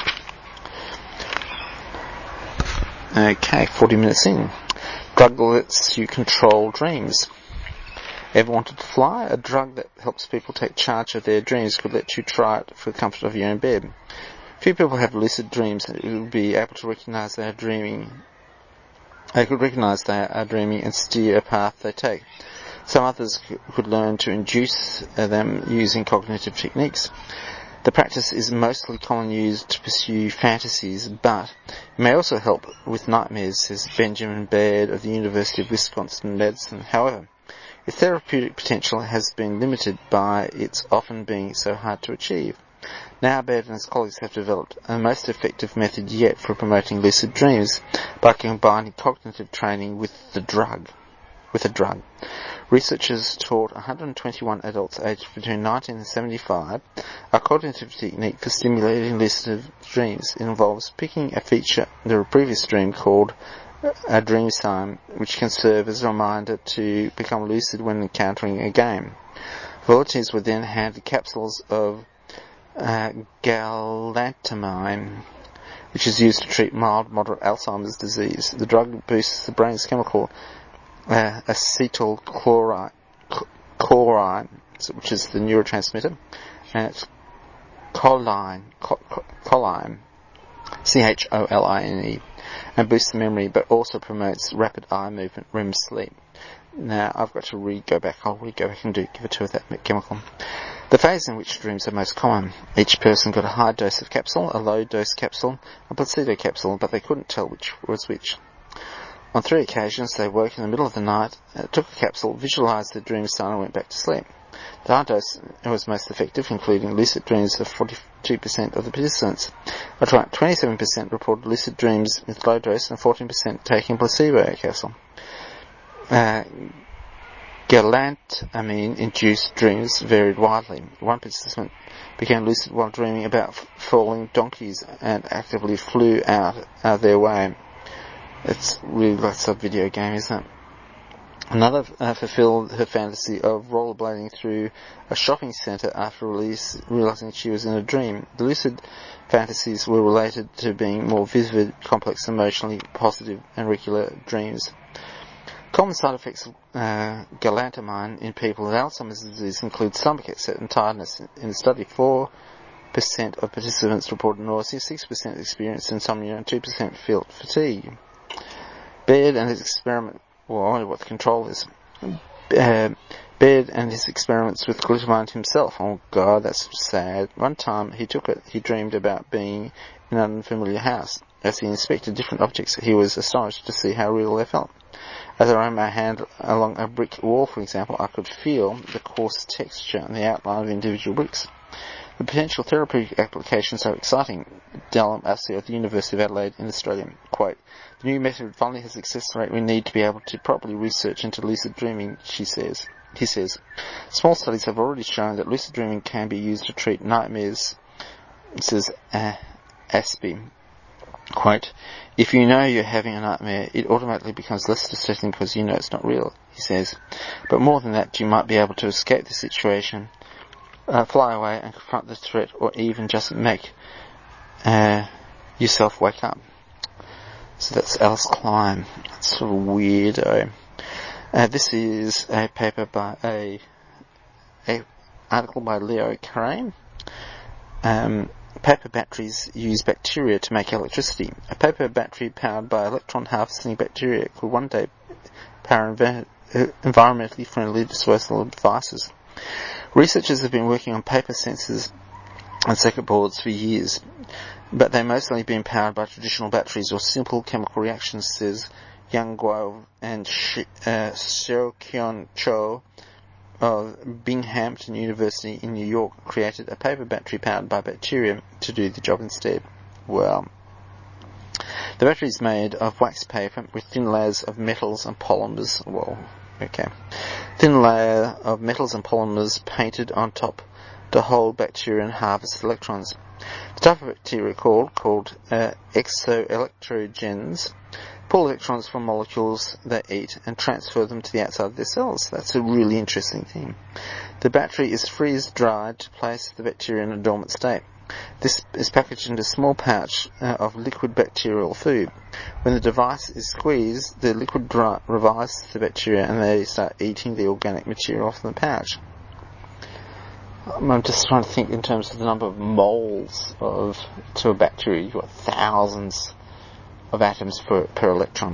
Okay, 40 minutes in. Drug lets you control dreams. Ever wanted to fly? A drug that helps people take charge of their dreams could let you try it for the comfort of your own bed. Few people have lucid dreams and would be able to recognise they are dreaming. They could recognise they are dreaming and steer a path they take. Some others could learn to induce them using cognitive techniques. The practice is mostly commonly used to pursue fantasies, but it may also help with nightmares, says Benjamin Baird of the University of Wisconsin Medicine. However, its therapeutic potential has been limited by its often being so hard to achieve. Now Baird and his colleagues have developed a most effective method yet for promoting lucid dreams by combining cognitive training with a drug. Researchers taught 121 adults aged between 19 and 75 a cognitive technique for stimulating lucid dreams. It involves picking a feature of a previous dream called a dream sign, which can serve as a reminder to become lucid when encountering a game. Volunteers were then handed capsules of galantamine, which is used to treat mild, moderate Alzheimer's disease. The drug boosts the brain's chemical acetylcholine, which is the neurotransmitter, and it's choline, CHOLINE, and boosts the memory, but also promotes rapid eye movement, REM sleep. Now, I've got to go back and give a tour of that chemical. The phase in which dreams are most common. Each person got a high dose of capsule, a low dose capsule, a placebo capsule, but they couldn't tell which was which. On 3 occasions, they woke in the middle of the night, took a capsule, visualised their dream sign, and went back to sleep. The high dose was most effective, including lucid dreams of 42% of the participants. About 27% reported lucid dreams with low dose and 14% taking placebo capsule. Galantamine-induced dreams varied widely. One participant became lucid while dreaming about falling donkeys and actively flew out of their way. It's really like a video game, isn't it? Another fulfilled her fantasy of rollerblading through a shopping centre after realising she was in a dream. The lucid fantasies were related to being more vivid, complex, emotionally positive and regular dreams. Common side effects of galantamine in people with Alzheimer's disease include stomach upset and tiredness. In the study, 4% of participants reported nausea, 6% experienced insomnia, and 2% felt fatigue. Baird and his experiment, I wonder what the control is. Baird and his experiments with glutamine himself. Oh God, that's sad. One time he took it, he dreamed about being in an unfamiliar house. As he inspected different objects, he was astonished to see how real they felt. As I ran my hand along a brick wall, for example, I could feel the coarse texture and the outline of individual bricks. The potential therapeutic applications are exciting. Dallam Assi of the University of Adelaide in Australia. Quote, the new method finally has the success rate we need to be able to properly research into lucid dreaming, he says. Small studies have already shown that lucid dreaming can be used to treat nightmares, says Aspie. Quote, if you know you're having a nightmare, it automatically becomes less distressing because you know it's not real, he says. But more than that, you might be able to escape the situation, fly away and confront the threat, or even just make yourself wake up. So that's Alice Klein. That's sort of weirdo. This is a paper by a article by Leo Carré. Paper batteries use bacteria to make electricity. A paper battery powered by electron harvesting bacteria could one day power environmentally friendly disposable devices. Researchers have been working on paper sensors and circuit boards for years, but they've mostly been powered by traditional batteries or simple chemical reactions, says Yang Guo and Xiaoqian Cho of Binghamton University in New York created a paper battery powered by bacteria to do the job instead. Well, the battery is made of wax paper with thin layers of metals and polymers. Thin layer of metals and polymers painted on top to hold bacteria and harvest electrons. The type of bacteria called exoelectrogens pull electrons from molecules they eat and transfer them to the outside of their cells. That's a really interesting thing. The battery is freeze-dried to place the bacteria in a dormant state. This is packaged into a small pouch of liquid bacterial food. When the device is squeezed, the liquid revives the bacteria and they start eating the organic material from the pouch. I'm just trying to think in terms of the number of moles to a bacteria. You've got thousands of atoms per electron.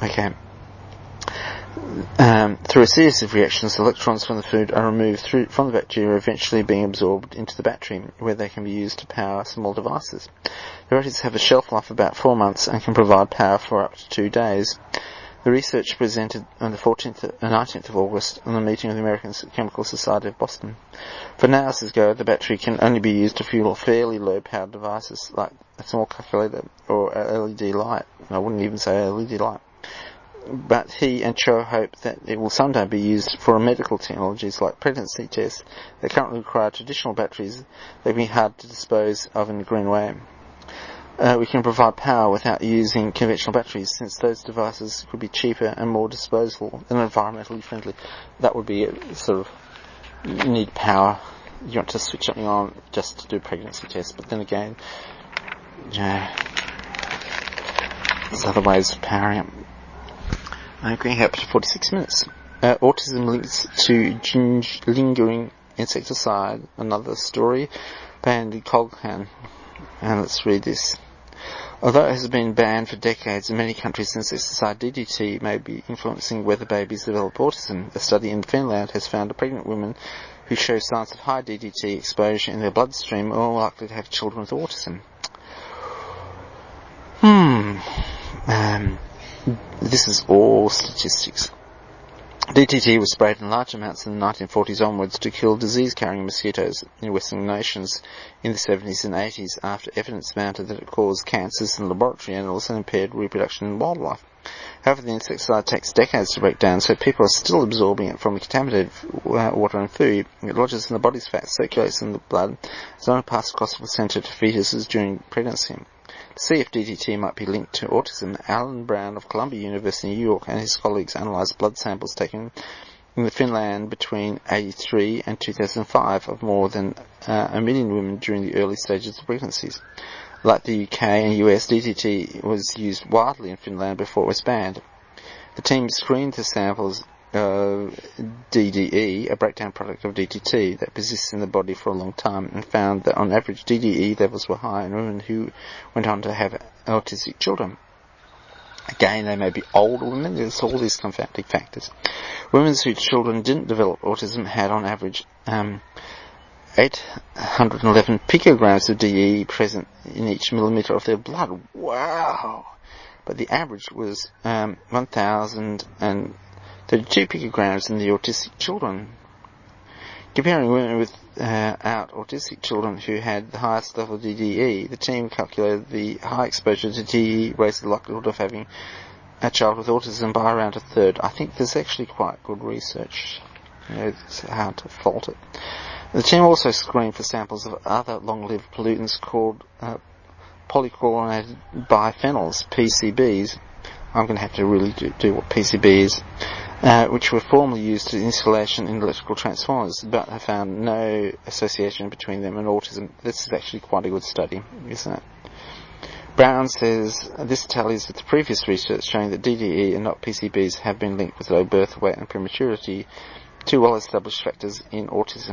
Through a series of reactions, electrons from the food are removed from the bacteria, eventually being absorbed into the battery, where they can be used to power small devices. The batteries have a shelf life of about 4 months and can provide power for up to 2 days. The research presented on the 14th and 19th of August on the meeting of the American Chemical Society of Boston. For now, says Go, the battery can only be used to fuel fairly low-powered devices like a small calculator or a LED light. I wouldn't even say a LED light. But he and Cho hope that it will someday be used for medical technologies like pregnancy tests that currently require traditional batteries that can be hard to dispose of in a green way. We can provide power without using conventional batteries, since those devices could be cheaper and more disposable and environmentally friendly. That would be it, sort of, you need power. You want to switch something on just to do pregnancy tests, but then again, there's other ways of powering it. I'm going up to 46 minutes. Autism links to lingering insecticide. Another story by Andy Colgan. And let's read this. Although it has been banned for decades in many countries, insecticide DDT may be influencing whether babies develop autism. A study in Finland has found that pregnant women who show signs of high DDT exposure in their bloodstream are more likely to have children with autism. This is all statistics. DDT was sprayed in large amounts in the 1940s onwards to kill disease-carrying mosquitoes in Western nations in the 70s and 80s after evidence mounted that it caused cancers in laboratory animals and impaired reproduction in wildlife. However, the insecticide takes decades to break down, so people are still absorbing it from contaminated water and food. It lodges in the body's fat, circulates in the blood, is only passed across the placenta to fetuses during pregnancy. To see if DDT might be linked to autism, Alan Brown of Columbia University in New York and his colleagues analysed blood samples taken in Finland between 1983 and 2005 of more than 1 million women during the early stages of pregnancies. Like the UK and US, DDT was used widely in Finland before it was banned. The team screened the samples of DDE, a breakdown product of DDT that persists in the body for a long time, and found that on average DDE levels were high in women who went on to have autistic children. Again, they may be older women. There's all these confounding factors. Women whose children didn't develop autism had on average 811 picograms of DDE present in each millimetre of their blood. Wow! But the average was 1,032 picograms in the autistic children. Comparing women without autistic children who had the highest level of DDE, the team calculated the high exposure to DDE raised the likelihood of having a child with autism by around a third. I think there's actually quite good research. It's hard to fault it. The team also screened for samples of other long-lived pollutants called polychlorinated biphenyls, PCBs. I'm going to have to really do what PCB is, which were formerly used in insulation in electrical transformers, but have found no association between them and autism. This is actually quite a good study, isn't it? Brown says this tallies with the previous research showing that DDE and not PCBs have been linked with low birth weight and prematurity, two well-established factors in autism.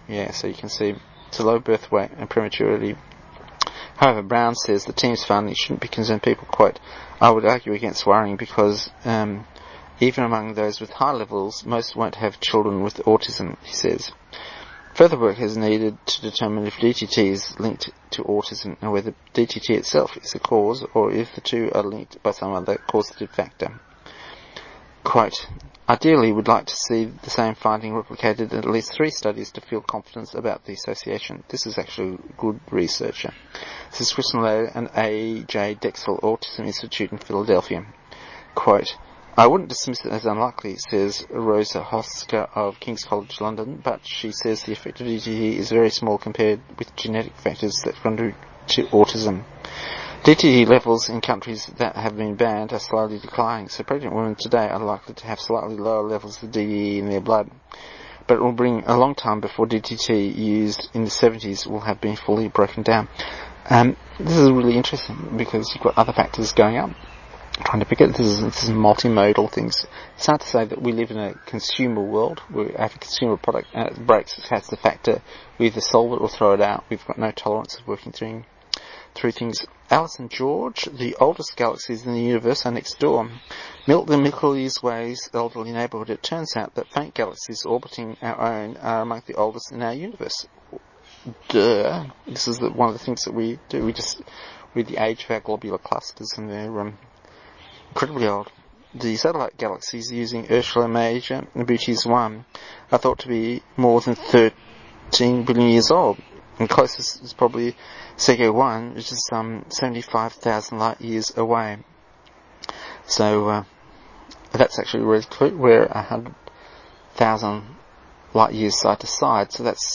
Yeah, so you can see it's a low birth weight and prematurity. However, Brown says the team's findings shouldn't be concerned people. Quote, I would argue against worrying because even among those with high levels, most won't have children with autism, he says. Further work is needed to determine if DTT is linked to autism and whether DTT itself is the cause or if the two are linked by some other causative factor. Quote, ideally, we'd like to see the same finding replicated in at least 3 studies to feel confidence about the association. This is actually a good researcher. This is Kristen Lowe and A.J. Dexel Autism Institute in Philadelphia. Quote, I wouldn't dismiss it as unlikely, says Rosa Hosker of King's College London, but she says the effect of DTT is very small compared with genetic factors that contribute to autism. DTT levels in countries that have been banned are slowly declining, so pregnant women today are likely to have slightly lower levels of DTT in their blood. But it will bring a long time before DTT used in the 70s will have been fully broken down. This is really interesting because you've got other factors going up. Trying to pick it. This is multimodal things. It's hard to say that we live in a consumer world. We have a consumer product and it breaks. It has the factor. We either solve it or throw it out. We've got no tolerance of working through things. Alice and George, the oldest galaxies in the universe, are next door. The Milky Way's elderly neighbourhood. It turns out that faint galaxies orbiting our own are among the oldest in our universe. Duh. This is one of the things that we do. We're the age of our globular clusters, and they're incredibly old. The satellite galaxies using Ursa Major and Boötes 1 are thought to be more than 13 billion years old. And closest is probably Sego 1, which is 75,000 light years away. So that's actually really close. We're 100,000 light years side to side.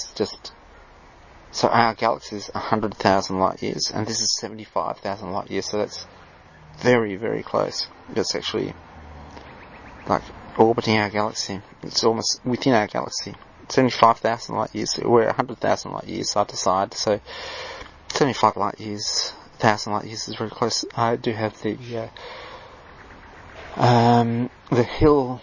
So our galaxy is 100,000 light years, and this is 75,000 light years. So that's very, very close. It's actually like orbiting our galaxy. It's almost within our galaxy. 75,000 light years. We're 100,000 light years side to side. So 75 light years, 1,000 light years is very close. I do have the Hill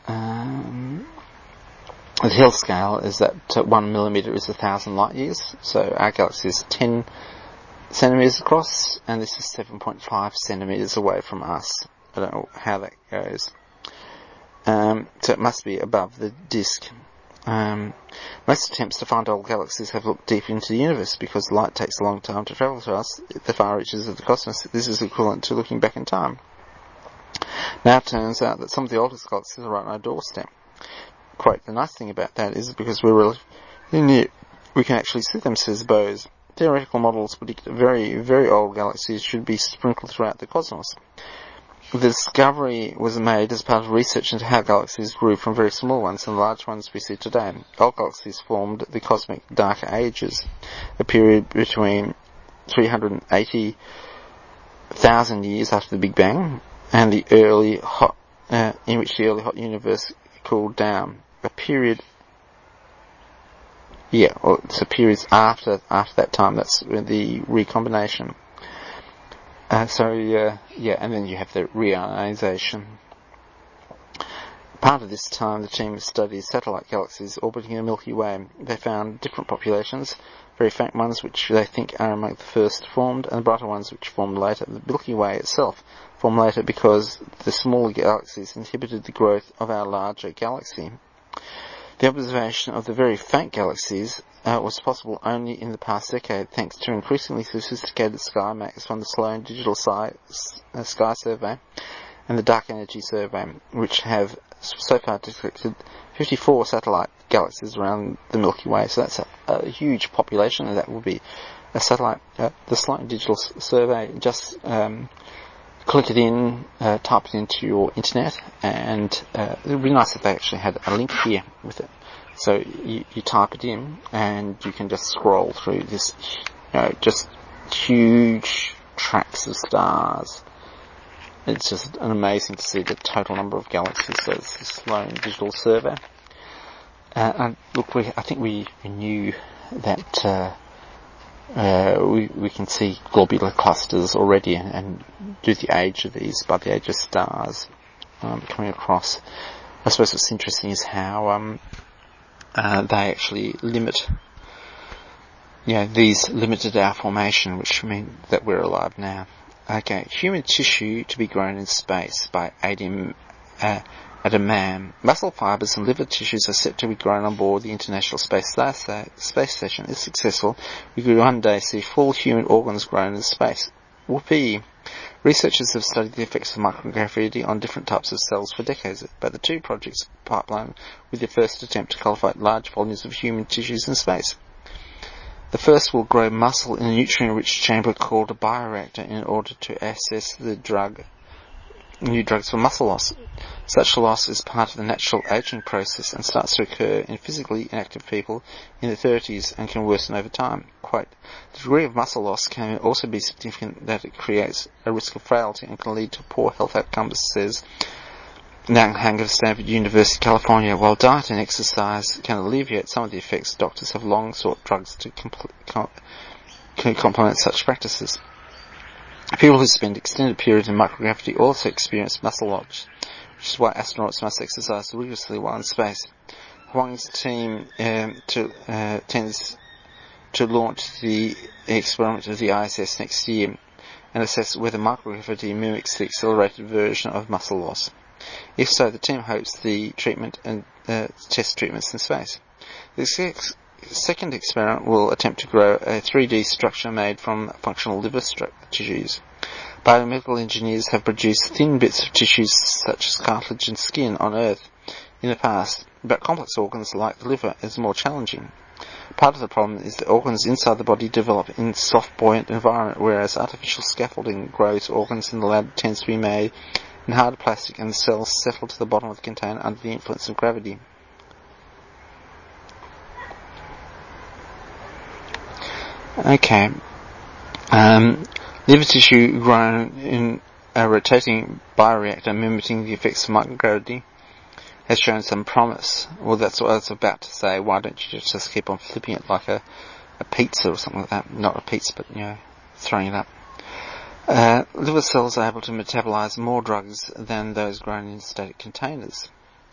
scale is that 1 millimeter is 1,000 light years. So our galaxy is 10 centimeters across, and this is 7.5 centimeters away from us. I don't know how that goes. So it must be above the disk. Most attempts to find old galaxies have looked deep into the universe because light takes a long time to travel to us at the far reaches of the cosmos. This is equivalent to looking back in time. Now it turns out that some of the oldest galaxies are right on our doorstep. Quite the nice thing about that is because we're relatively near, we can actually see them, says Bose. Theoretical models predict that very, very old galaxies should be sprinkled throughout the cosmos. The discovery was made as part of research into how galaxies grew from very small ones and large ones we see today. Old galaxies formed the cosmic dark ages, a period between 380,000 years after the Big Bang and the early hot, in which the early hot universe cooled down. A period, so periods after that time. That's the recombination. And then you have the reionization. Part of this time, the team studied satellite galaxies orbiting the Milky Way. They found different populations, very faint ones which they think are among the first formed, and brighter ones which formed later. The Milky Way itself formed later because the smaller galaxies inhibited the growth of our larger galaxy. The observation of the very faint galaxies was possible only in the past decade, thanks to increasingly sophisticated sky maps from the Sloan Digital Sky Survey and the Dark Energy Survey, which have so far detected 54 satellite galaxies around the Milky Way. So that's a huge population, and that will be a satellite. The Sloan Digital Survey, just click it in, type it into your internet, and it would be nice if they actually had a link here with it. So you type it in, and you can just scroll through this, just huge tracks of stars. It's just amazing to see the total number of galaxies. So it's the Sloan Digital Survey. And look, I think we knew that we can see globular clusters already and do the age of these by the age of stars coming across. I suppose what's interesting is how they actually limit, these limited our formation, which mean that we're alive now. Okay, human tissue to be grown in space by Adam Muscle fibres and liver tissues are set to be grown on board the International Space Station. If successful, we could one day see full human organs grown in space. Whoopee! Researchers have studied the effects of microgravity on different types of cells for decades, but the two projects pipeline with the first attempt to cultivate large volumes of human tissues in space. The first will grow muscle in a nutrient-rich chamber called a bioreactor in order to assess the new drugs for muscle loss. Such loss is part of the natural aging process and starts to occur in physically inactive people in their 30s and can worsen over time. Quote, the degree of muscle loss can also be significant that it creates a risk of frailty and can lead to poor health outcomes, says Nang Hang of Stanford University, California. While diet and exercise can alleviate some of the effects, doctors have long sought drugs to complement such practices. People who spend extended periods in microgravity also experience muscle loss, which is why astronauts must exercise rigorously while in space. Huang's team tends to launch the experiment of the ISS next year and assess whether microgravity mimics the accelerated version of muscle loss. If so, the team hopes the treatment and test treatments in space. The second experiment will attempt to grow a 3D structure made from functional liver tissues. Biomedical engineers have produced thin bits of tissues such as cartilage and skin on Earth in the past, but complex organs like the liver is more challenging. Part of the problem is that organs inside the body develop in a soft, buoyant environment, whereas artificial scaffolding grows organs in the lab tends to be made in hard plastic and the cells settle to the bottom of the container under the influence of gravity. Okay. Liver tissue grown in a rotating bioreactor mimicking the effects of microgravity has shown some promise. Well, that's what I was about to say. Why don't you just keep on flipping it like a pizza or something like that? Not a pizza, but, throwing it up. Liver cells are able to metabolize more drugs than those grown in static containers.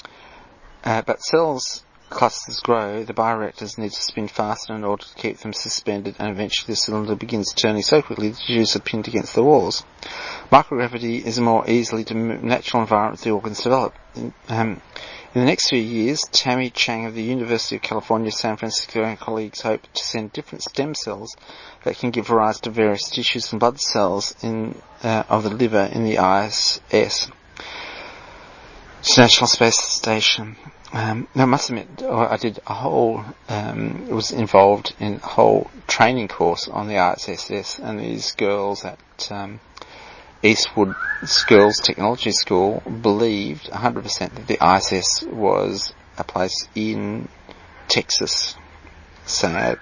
But cells clusters grow, the bioreactors need to spin faster in order to keep them suspended, and eventually the cylinder begins turning so quickly the tissues are pinned against the walls. Microgravity is a more easily to natural environment the organs develop. In the next few years, Tammy Chang of the University of California, San Francisco and colleagues hope to send different stem cells that can give rise to various tissues and blood cells of the liver in the ISS, International Space Station. Now, I must admit, I did was involved in a whole training course on the ISS, and these girls at Eastwood Girls Technology School believed 100% that the ISS was a place in Texas. So,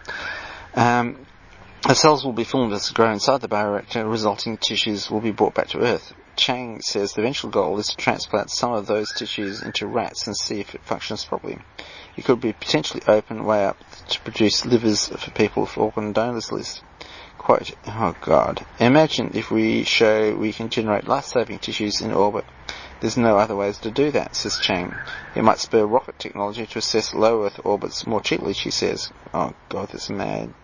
the cells will be formed as they grow inside the bioreactor, resulting tissues will be brought back to Earth. Chang says the eventual goal is to transplant some of those tissues into rats and see if it functions properly. It could be potentially open way up to produce livers for people with organ donors list. Quote, oh God, imagine if we show we can generate life-saving tissues in orbit. There's no other ways to do that, says Chang. It might spur rocket technology to assess low Earth orbits more cheaply, she says. Oh God, that's mad.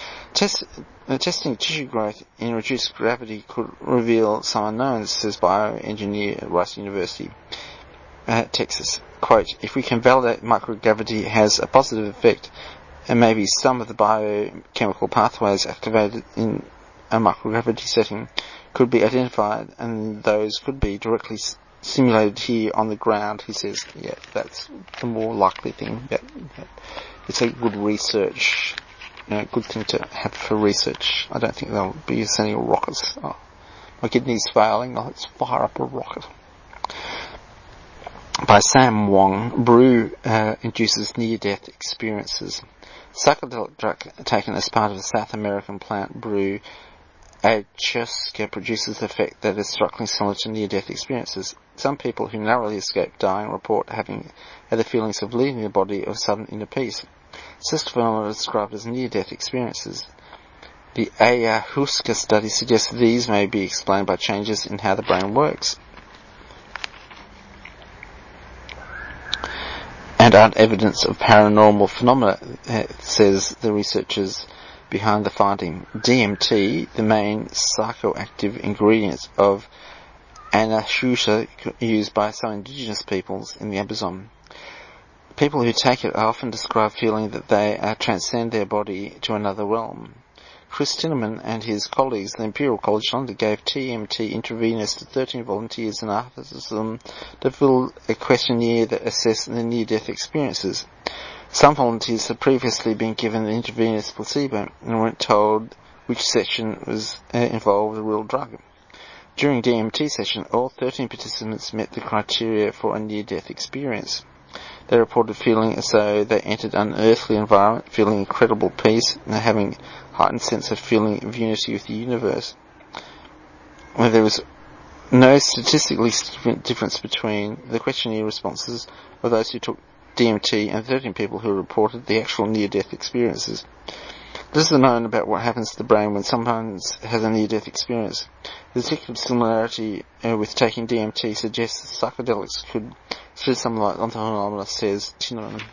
Testing tissue growth in reduced gravity could reveal some unknowns, says bioengineer at Rice University, Texas. Quote, if we can validate microgravity has a positive effect, and maybe some of the biochemical pathways activated in a microgravity setting could be identified, and those could be directly simulated here on the ground, he says. Yeah, that's the more likely thing. That it's a good research. Good thing to have for research. I don't think they'll be sending rockets. Oh, my kidney's failing. Let's fire up a rocket. By Sam Wong, brew induces near-death experiences. Psychedelic drug taken as part of the South American plant brew ayahuasca produces the effect that is strikingly similar to near-death experiences. Some people who narrowly escape dying report having had the feelings of leaving the body of sudden inner peace. Such phenomena are described as near-death experiences. The ayahuasca study suggests these may be explained by changes in how the brain works. and aren't evidence of paranormal phenomena, says the researchers behind the finding. DMT, the main psychoactive ingredient of anesthesia used by some indigenous peoples in the Amazon. People who take it often describe feeling that they transcend their body to another realm. Chris Tinneman and his colleagues at the Imperial College London gave TMT intravenous to 13 volunteers and asked them to fill a questionnaire that assessed their near-death experiences. Some volunteers had previously been given an intravenous placebo and weren't told which section was involved with the real drug. During DMT session, all 13 participants met the criteria for a near-death experience. They reported feeling as though they entered an unearthly environment, feeling incredible peace, and having a heightened sense of feeling of unity with the universe. There was no statistically significant difference between the questionnaire responses of those who took DMT and 13 people who reported the actual near-death experiences. Little is known about what happens to the brain when someone has a near-death experience. The particular similarity with taking DMT suggests that psychedelics could shed some light on the phenomena, says Tinneman.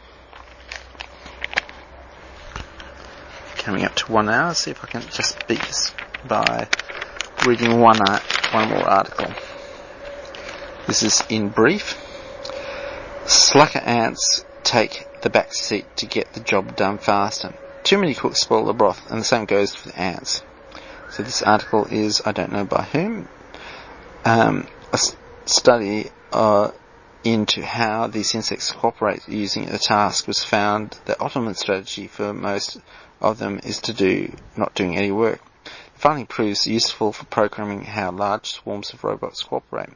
Coming up to 1 hour, see if I can just beat this by reading one more article. This is in brief. Slacker ants take the back seat to get the job done faster. Too many cooks spoil the broth, and the same goes for the ants. So this article is, I don't know by whom, a study into how these insects cooperate using a task was found the optimum strategy for most of them is not doing any work. The finding proves useful for programming how large swarms of robots cooperate.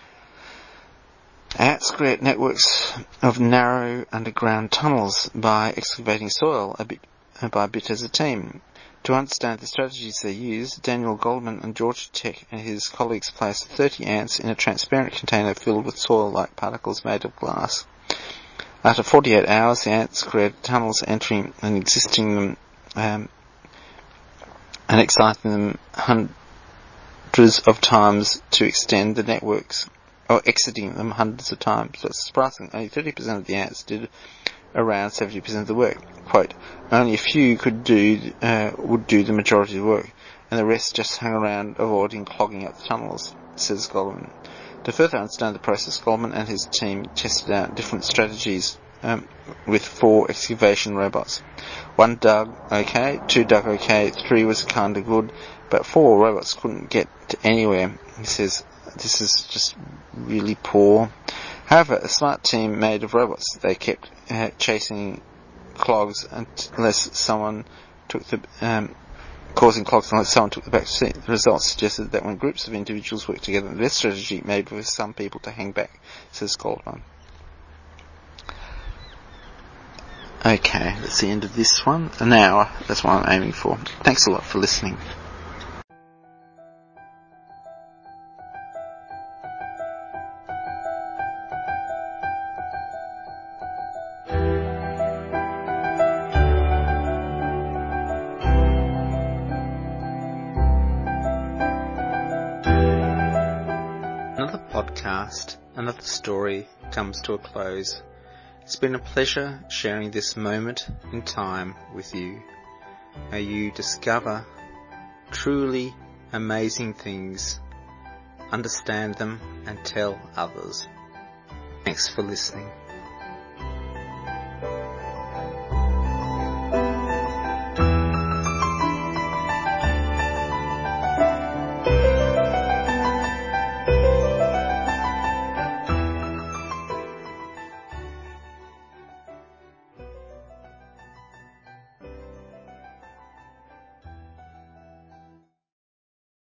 Ants create networks of narrow underground tunnels by excavating soil a bit as a team. To understand the strategies they use, Daniel Goldman and Georgia Tech and his colleagues placed 30 ants in a transparent container filled with soil-like particles made of glass. After 48 hours, the ants created tunnels entering and exiting them and exciting them hundreds of times to extend the networks, or exiting them hundreds of times. So it's surprising. Only 30% of the ants did around 70% of the work. Quote, only a few would do the majority of the work, and the rest just hung around avoiding clogging up the tunnels, says Goldman. To further understand the process, Goldman and his team tested out different strategies with 4 excavation robots. 1 dug okay, 2 dug okay, 3 was kinda good, but 4 robots couldn't get to anywhere. He says, this is just really poor. However, a smart team made of robots, they kept chasing clogs unless someone took the causing clogs unless someone took the back seat. The results suggested that when groups of individuals work together, this strategy may be for some people to hang back, says Goldman. Okay, that's the end of this one. An hour, that's what I'm aiming for. Thanks a lot for listening. Another podcast, another story comes to a close. It's been a pleasure sharing this moment in time with you. May you discover truly amazing things, understand them, and tell others. Thanks for listening.